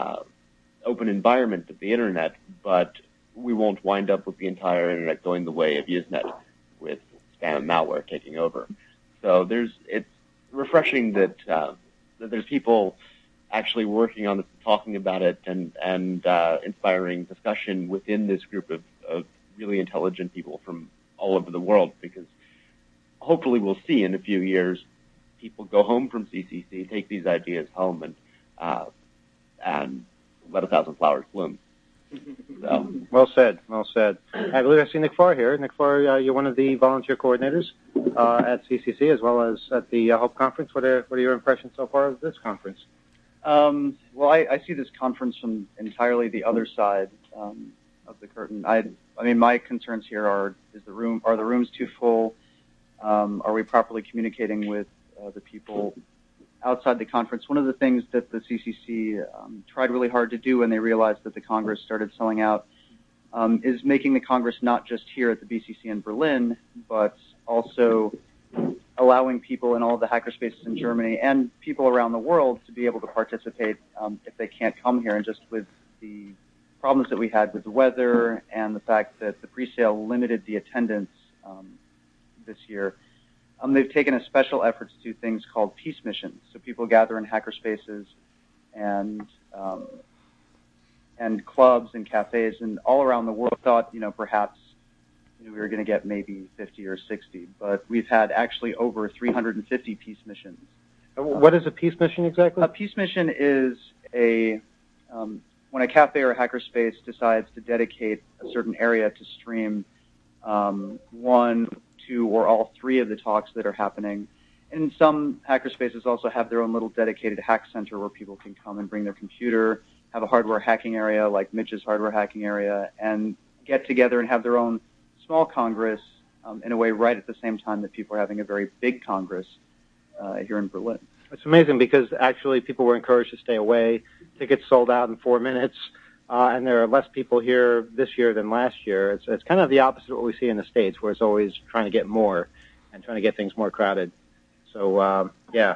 environment of the internet, but we won't wind up with the entire internet going the way of Usenet with spam and malware taking over. So it's refreshing that there's people actually working on this, talking about it, and inspiring discussion within this group of really intelligent people from all over the world, because hopefully we'll see in a few years people go home from CCC, take these ideas home, and let 1,000 flowers bloom. So. Well said. Well said. I believe I see Nick Farr here. Nick Farr, you're one of the volunteer coordinators at CCC as well as at the Hope Conference. What are your impressions so far of this conference? Well, I see this conference from entirely the other side of the curtain. I mean, my concerns here are: are the rooms too full? Are we properly communicating with the people outside the conference? One of the things that the CCC tried really hard to do when they realized that the Congress started selling out is making the Congress not just here at the BCC in Berlin, but also allowing people in all of the hackerspaces in Germany and people around the world to be able to participate if they can't come here. And just with the problems that we had with the weather and the fact that the pre-sale limited the attendance this year, they've taken a special effort to do things called peace missions. So people gather in hackerspaces and clubs and cafes and all around the world. Thought, perhaps we were going to get maybe 50 or 60, but we've had actually over 350 peace missions. What is a peace mission exactly? A peace mission is when a cafe or a hackerspace decides to dedicate a certain area to stream one, two, or all three of the talks that are happening. And some hackerspaces also have their own little dedicated hack center where people can come and bring their computer, have a hardware hacking area like Mitch's hardware hacking area, and get together and have their own small congress in a way right at the same time that people are having a very big congress here in Berlin. It's amazing because actually people were encouraged to stay away. Tickets sold out in 4 minutes, and there are less people here this year than last year. It's kind of the opposite of what we see in the States, where it's always trying to get more and trying to get things more crowded. So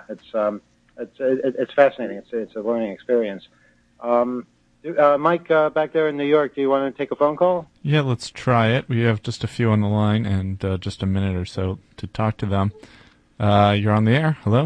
it's fascinating. It's a learning experience. Mike, back there in New York, do you want to take a phone call? Yeah, let's try it. We have just a few on the line and just a minute or so to talk to them. You're on the air. Hello?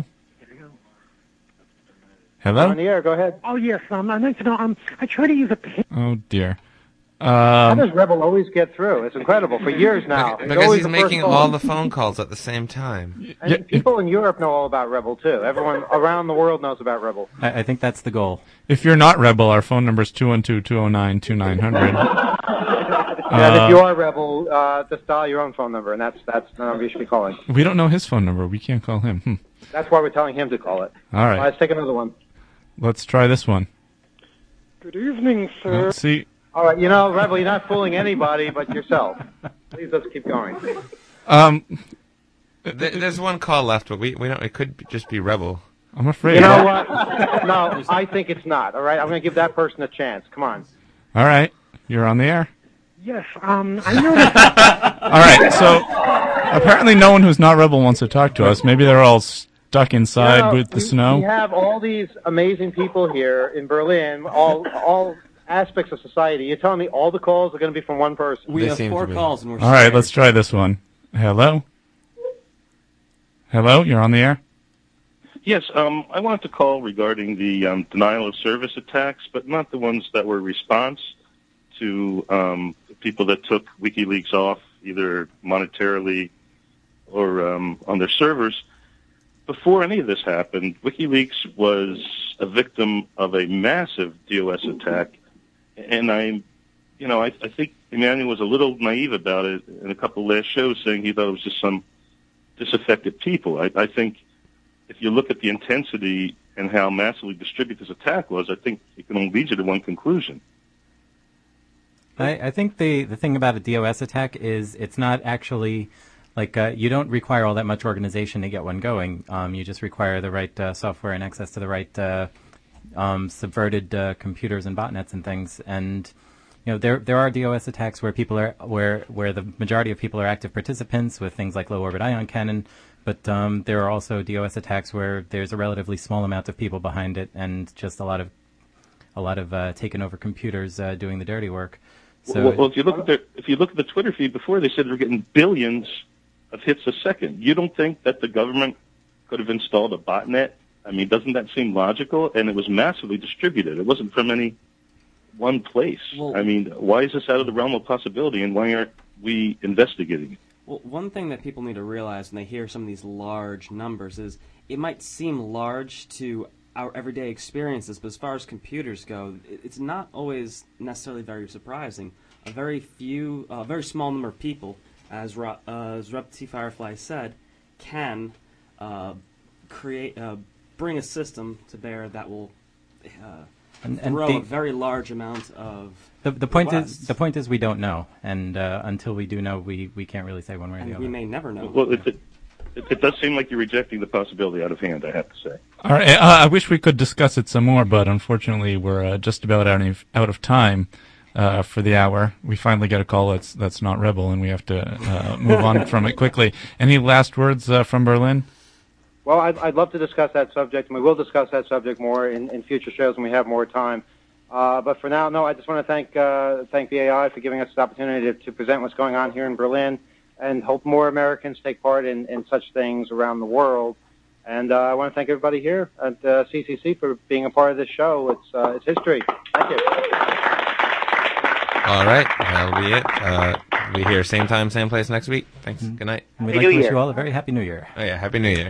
Hello? You're on the air. Go ahead. Oh, yes. I'd like to know, I try to use a pen. Oh, dear. How does Rebel always get through? It's incredible. For years now. Because he's making all the phone calls at the same time. And people in Europe know all about Rebel, too. Everyone around the world knows about Rebel. I think that's the goal. If you're not Rebel, our phone number is 212-209-2900. And if you are Rebel, just dial your own phone number, and that's the number you should be calling. We don't know his phone number. We can't call him. That's why we're telling him to call it. All right. Let's take another one. Let's try this one. Good evening, sir. Let's see. All right, Rebel, you're not fooling anybody but yourself. Please, let's keep going. There's one call left, but we don't. It could just be Rebel. I'm afraid. You know what? No, I think it's not. All right, I'm going to give that person a chance. Come on. All right, you're on the air. Yes, I noticed. All right, so apparently no one who's not Rebel wants to talk to us. Maybe they're all stuck inside with the snow. We have all these amazing people here in Berlin, all aspects of society. You're telling me all the calls are going to be from one person? We have 4 calls, and we're all right, let's try this one. Hello? Hello, you're on the air? Yes, I wanted to call regarding the denial of service attacks, but not the ones that were response to people that took WikiLeaks off, either monetarily or on their servers. Before any of this happened, WikiLeaks was a victim of a massive DOS attack, and I think Emmanuel was a little naive about it in a couple of last shows, saying he thought it was just some disaffected people. I think if you look at the intensity and how massively distributed this attack was, I think it can only lead you to one conclusion. I think the thing about a DOS attack is it's not actually like you don't require all that much organization to get one going. You just require the right software and access to the right subverted computers and botnets and things. And there are DOS attacks where people are where the majority of people are active participants with things like low orbit ion cannon. But there are also DOS attacks where there's a relatively small amount of people behind it and just a lot of taken over computers doing the dirty work. So well, if you look at the Twitter feed before, they said they're getting billions of hits a second. You don't think that the government could have installed a botnet? I mean, doesn't that seem logical? And it was massively distributed. It wasn't from any one place. Well, I mean, why is this out of the realm of possibility, and why aren't we investigating it? Well, one thing that people need to realize when they hear some of these large numbers is it might seem large to our everyday experiences. But as far as computers go, it's not always necessarily very surprising. A very small number of people, as Rep T. Firefly said, can bring a system to bear that will throw a very large amount of the point is we don't know, and until we do know, we can't really say one way or the other. We may never know. Well, it does seem like you're rejecting the possibility out of hand, I have to say. All right, I wish we could discuss it some more, but unfortunately we're just about out of time for the hour. We finally get a call that's not Rebel, and we have to move on from it quickly. Any last words from Berlin? Well, I'd love to discuss that subject, and we will discuss that subject more in future shows when we have more time. But for now, no, I just want to thank BAI for giving us the opportunity to present what's going on here in Berlin, and hope more Americans take part in such things around the world. And I want to thank everybody here at CCC for being a part of this show. It's history. Thank you. All right, that'll be it. We here same time, same place next week. Thanks. Good night. And we'd like to wish you all a very happy New Year. Oh yeah, Happy New Year.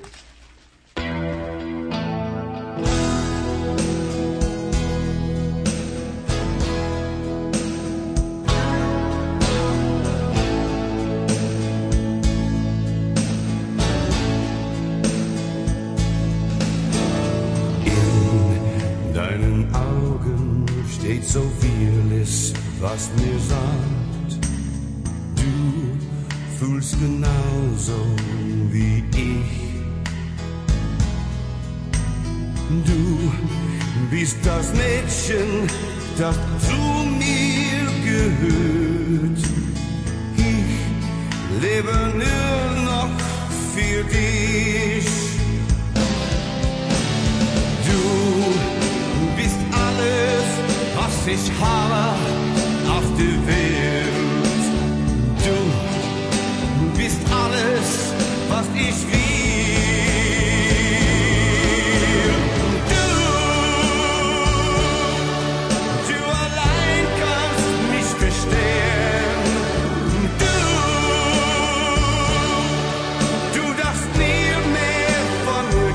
Steht so vieles, was mir sagt. Du fühlst genauso wie ich. Du bist das Mädchen, das zu mir gehört. Ich lebe nur noch für dich. Du bist alles, was ich habe auf der Welt. Du bist alles, was ich will. Du allein kannst mich verstehen. Du darfst nie mehr von mir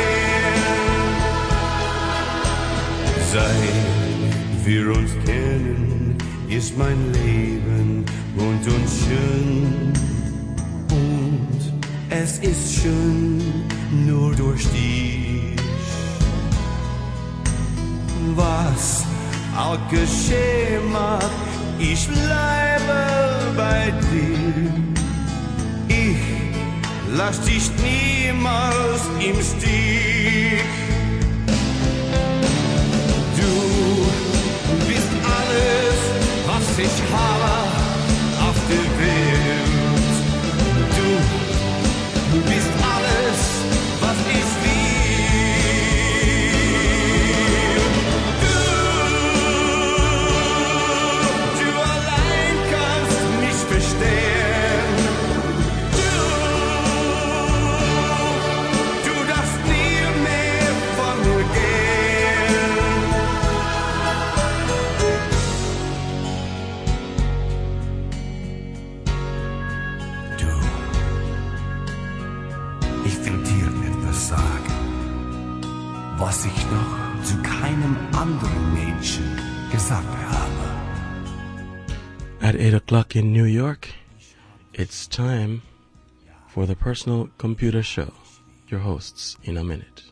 gehen. Seit wir uns kennen, ist mein Leben bunt und schön. Und es ist schön nur durch dich. Was auch geschehen mag, ich bleibe bei dir. Ich lass dich niemals im Stich. Du bist alles, was ich habe auf der Welt. Du bist alles, was ich will. Du allein kannst mich verstehen. Du darfst nie mehr von mir gehen. Ich will dir etwas sagen, was ich noch zu keinem anderen Mädchen gesagt habe. At 8 o'clock in New York, it's time for the Personal Computer Show. Your hosts in a minute.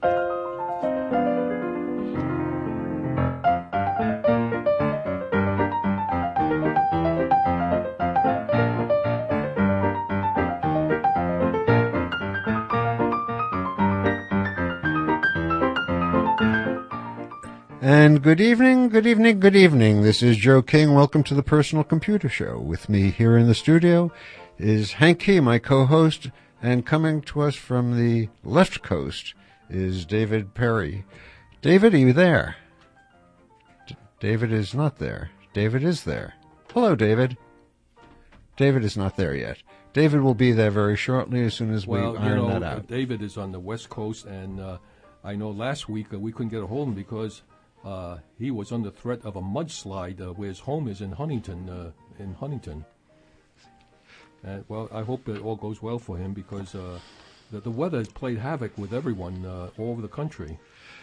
And good evening, good evening, good evening. This is Joe King. Welcome to the Personal Computer Show. With me here in the studio is Hank Key, my co-host, and coming to us from the left coast is David Perry. David, are you there? David is not there. David is there. Hello, David. David is not there yet. David will be there very shortly as soon as we iron that out. David is on the West Coast, and I know last week we couldn't get a hold of him because he was under threat of a mudslide where his home is in Huntington. Well, I hope that all goes well for him because the weather has played havoc with everyone all over the country.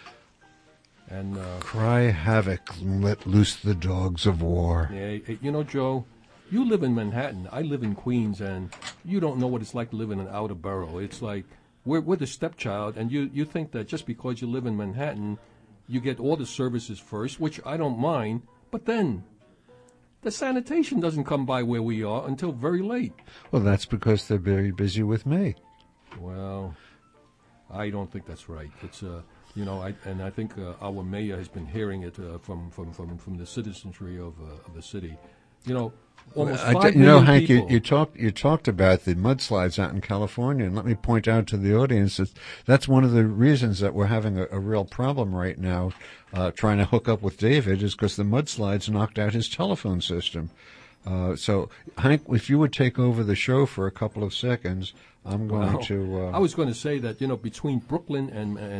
And cry havoc, let loose the dogs of war. Yeah, you know, Joe, you live in Manhattan. I live in Queens, and you don't know what it's like to live in an outer borough. It's like we're the stepchild, and you think that just because you live in Manhattan, you get all the services first, which I don't mind, but then the sanitation doesn't come by where we are until very late. Well, that's because they're very busy with me. Well, I don't think that's right. It's you know, I think our mayor has been hearing it from the citizenry of the city. You know, almost 5 million Hank, people. you talked about the mudslides out in California, and let me point out to the audience that that's one of the reasons that we're having a real problem right now trying to hook up with David is because the mudslides knocked out his telephone system. So, Hank, if you would take over the show for a couple of seconds, I'm going to... I was going to say that, you know, between Brooklyn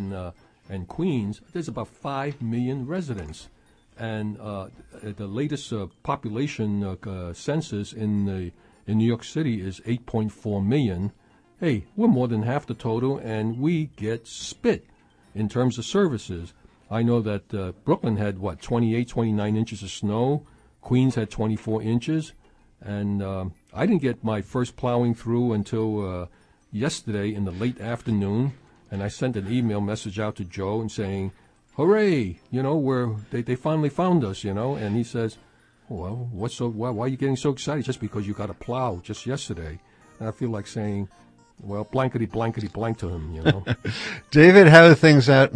and Queens, there's about 5 million residents. And the latest population census in New York City is 8.4 million. Hey, we're more than half the total, and we get spit in terms of services. I know that Brooklyn had, 28, 29 inches of snow. Queens had 24 inches. And I didn't get my first plowing through until yesterday in the late afternoon. And I sent an email message out to Joe and saying, hooray, you know, they finally found us, you know. And he says, well, why are you getting so excited just because you got a plow just yesterday? And I feel like saying, well, blankety blank to him, you know. David, how are things out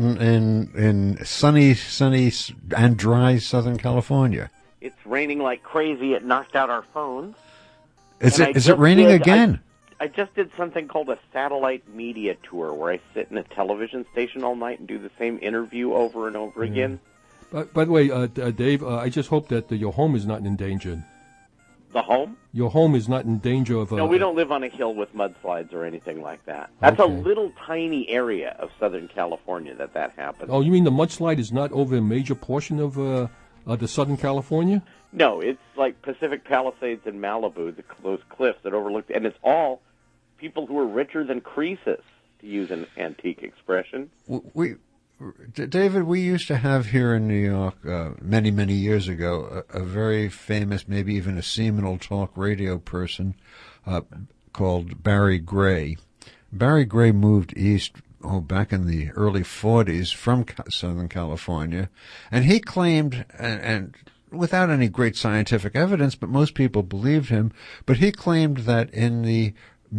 in sunny and dry Southern California? It's raining like crazy. It knocked out our phones. Is it raining again? I just did something called a satellite media tour where I sit in a television station all night and do the same interview over and over again. By the way, Dave, I just hope that your home is not endangered. The home? Your home is not in danger of... No, we don't live on a hill with mudslides or anything like that. That's a little tiny area of Southern California that happens. Oh, you mean the mudslide is not over a major portion of the Southern California? No, it's like Pacific Palisades in Malibu, those cliffs that overlook... And it's all people who are richer than Croesus, to use an antique expression. David, we used to have here in New York many, many years ago a very famous, maybe even a seminal talk radio person called Barry Gray. Barry Gray moved east back in the early 40s from Southern California, and he claimed, and without any great scientific evidence, but most people believed him, but he claimed that in the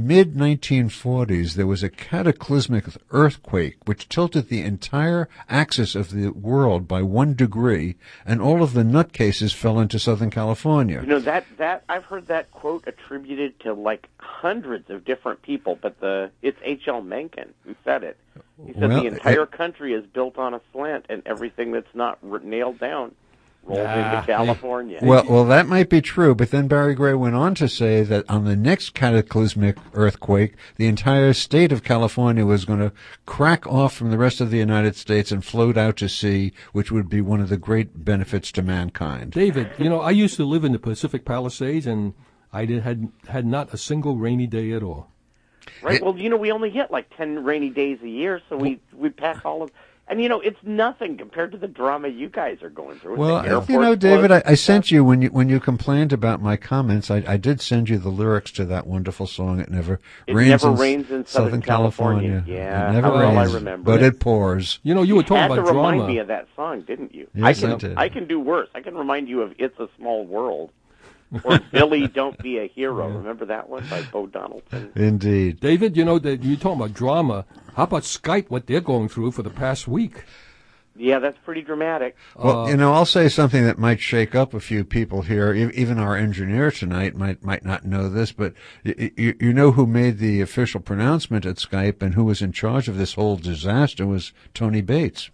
mid-1940s, there was a cataclysmic earthquake which tilted the entire axis of the world by 1 degree, and all of the nutcases fell into Southern California. You know, that I've heard that quote attributed to like hundreds of different people, but it's H.L. Mencken who said it. He said the entire country is built on a slant, and everything that's not nailed down rolled into California. Well, that might be true, but then Barry Gray went on to say that on the next cataclysmic earthquake, the entire state of California was going to crack off from the rest of the United States and float out to sea, which would be one of the great benefits to mankind. David, you know, I used to live in the Pacific Palisades, and I had not a single rainy day at all. Right. Well, you know, we only get like 10 rainy days a year, so we pass all of... And, you know, it's nothing compared to the drama you guys are going through. Well, you know, David, I sent you, when you complained about my comments, I did send you the lyrics to that wonderful song, It Never Rains in Southern California. Yeah, it never rains, I remember but it pours. You know, you were talking about drama. You had to remind me of that song, didn't you? Yes, I did. I can do worse. I can remind you of It's a Small World. Or Billy, Don't Be a Hero. Yeah. Remember that one by Bo Donaldson? Indeed. David, you know, that you're talking about drama. How about Skype, what they're going through for the past week? Yeah, that's pretty dramatic. Well, you know, I'll say something that might shake up a few people here. Even our engineer tonight might not know this, but you know who made the official pronouncement at Skype and who was in charge of this whole disaster was Tony Bates.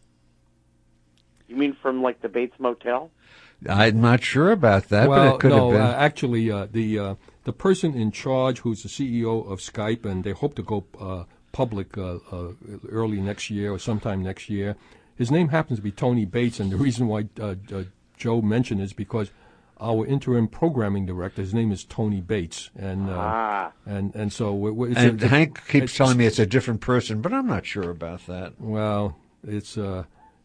You mean from, like, the Bates Motel? I'm not sure about that, but it could have been. Actually, the person in charge, who's the CEO of Skype, and they hope to go public early next year or sometime next year. His name happens to be Tony Bates, and the reason why Joe mentioned is because our interim programming director. His name is Tony Bates, and so Hank keeps telling me it's a different person, but I'm not sure about that. Well, it's a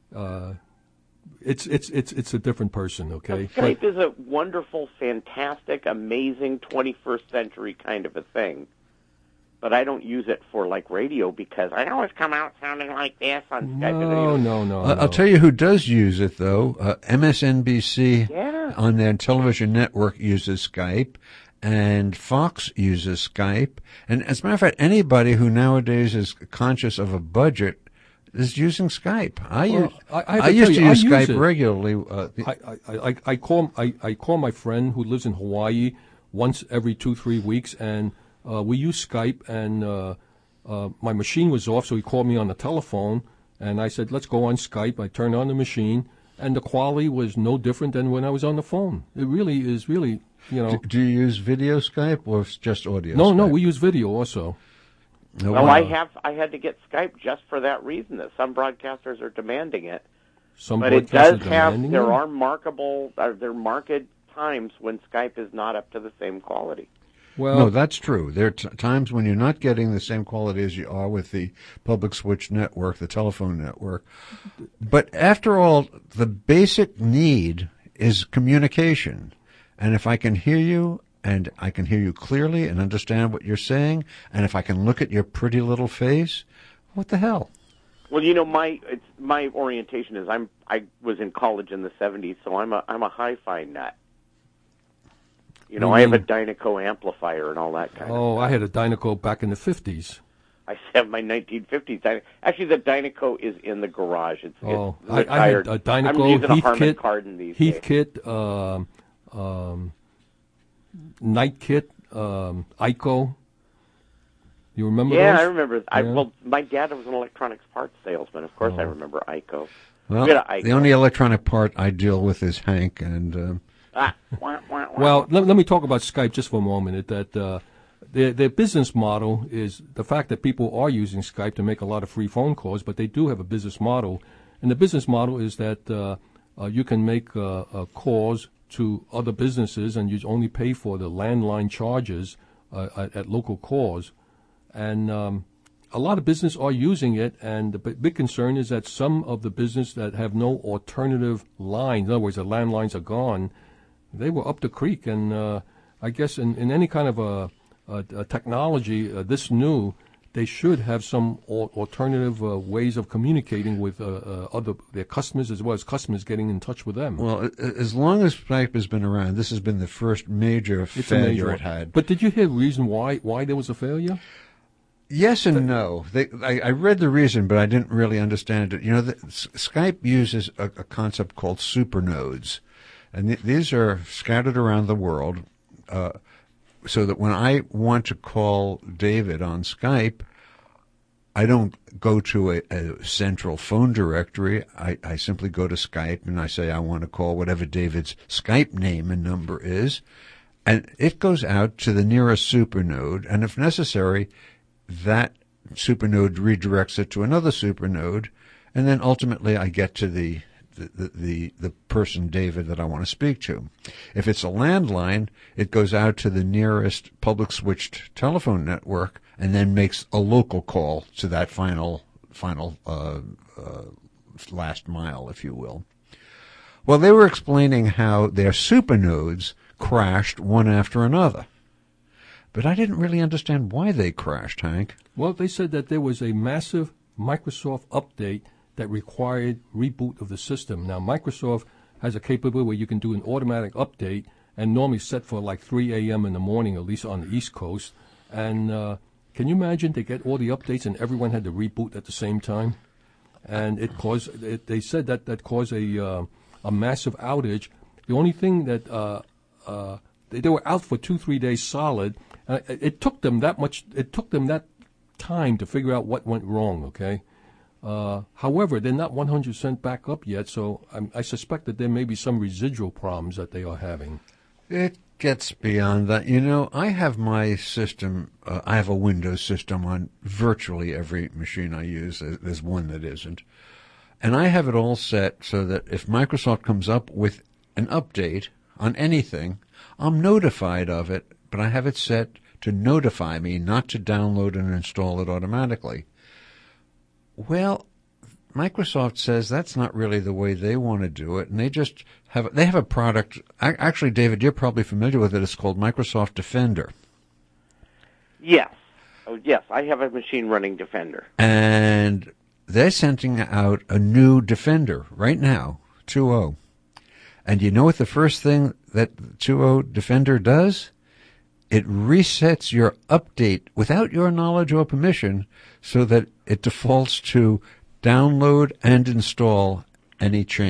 different person, okay? Skype is a wonderful, fantastic, amazing 21st century kind of a thing. But I don't use it for, like, radio because I always come out sounding like this on Skype. No. I'll tell you who does use it, though. MSNBC on their television network uses Skype, and Fox uses Skype. And as a matter of fact, anybody who nowadays is conscious of a budget is using Skype. I used to use Skype regularly. I call my friend who lives in Hawaii once every 2-3 weeks, and we use Skype, and my machine was off, so he called me on the telephone, and I said, let's go on Skype. I turned on the machine, and the quality was no different than when I was on the phone. It really is, you know. Do you use video Skype or just audio No, Skype? no, we use video also. Well, I had to get Skype just for that reason, that some broadcasters are demanding it. But it does have, there are marked times when Skype is not up to the same quality. Well, no, that's true. There are times when you're not getting the same quality as you are with the public switch network, the telephone network. But after all, the basic need is communication. And if I can hear you, and I can hear you clearly and understand what you're saying, and if I can look at your pretty little face, what the hell? Well, you know, my orientation is I was in college in the 70s, so I'm a hi-fi nut. You know, I have a Dynaco amplifier and all that kind of stuff. Oh, I had a Dynaco back in the 50s. I have my 1950s. Actually, the Dynaco is in the garage. It's I had a Dynaco, I'm using a Harman Kardon these days. Heathkit, Nightkit, Ico. You remember those? Yeah, I remember. Yeah. Well, my dad was an electronics parts salesman. Of course, I remember Ico. Well, the only electronic part I deal with is Hank, and... Well, let me talk about Skype just for a moment. Their business model is the fact that people are using Skype to make a lot of free phone calls, but they do have a business model. And the business model is that you can make calls to other businesses, and you only pay for the landline charges at local calls. And a lot of business are using it, and the big concern is that some of the business that have no alternative lines, in other words, the landlines are gone, they were up the creek. And I guess in any kind of a technology this new, they should have some alternative ways of communicating with their customers, as well as customers getting in touch with them. Well, as long as Skype has been around, this has been the first major failure it had. But did you hear the reason why there was a failure? Yes and no. I read the reason, but I didn't really understand it. You know, Skype uses a concept called supernodes, and these are scattered around the world, so that when I want to call David on Skype, I don't go to a central phone directory. I simply go to Skype and I say I want to call whatever David's Skype name and number is, and it goes out to the nearest supernode, and if necessary, that supernode redirects it to another supernode, and then ultimately I get to the person, David, that I want to speak to. If it's a landline, it goes out to the nearest public switched telephone network and then makes a local call to that final last mile, if you will. Well, they were explaining how their supernodes crashed one after another. But I didn't really understand why they crashed, Hank. Well, they said that there was a massive Microsoft update that required reboot of the system. Now, Microsoft has a capability where you can do an automatic update, and normally set for like 3 a.m. in the morning, at least on the East Coast. And can you imagine they get all the updates and everyone had to reboot at the same time? And it caused. They said that caused a massive outage. The only thing that they were out for 2-3 days solid. It took them that much. It took them that time to figure out what went wrong. Okay. However, they're not 100% back up yet, so I suspect that there may be some residual problems that they are having. It gets beyond that. You know, I have my system, I have a Windows system on virtually every machine I use. There's one that isn't. And I have it all set so that if Microsoft comes up with an update, on anything, I'm notified of it, but I have it set to notify me, not to download and install it automatically. Well, Microsoft says that's not really the way they want to do it, and they have a product. Actually, David, you're probably familiar with it. It's called Microsoft Defender. Yes. Oh, yes, I have a machine running Defender. And they're sending out a new Defender right now, 2.0. And you know what the first thing that 2.0 Defender does? It resets your update without your knowledge or permission so that it defaults to download and install any change.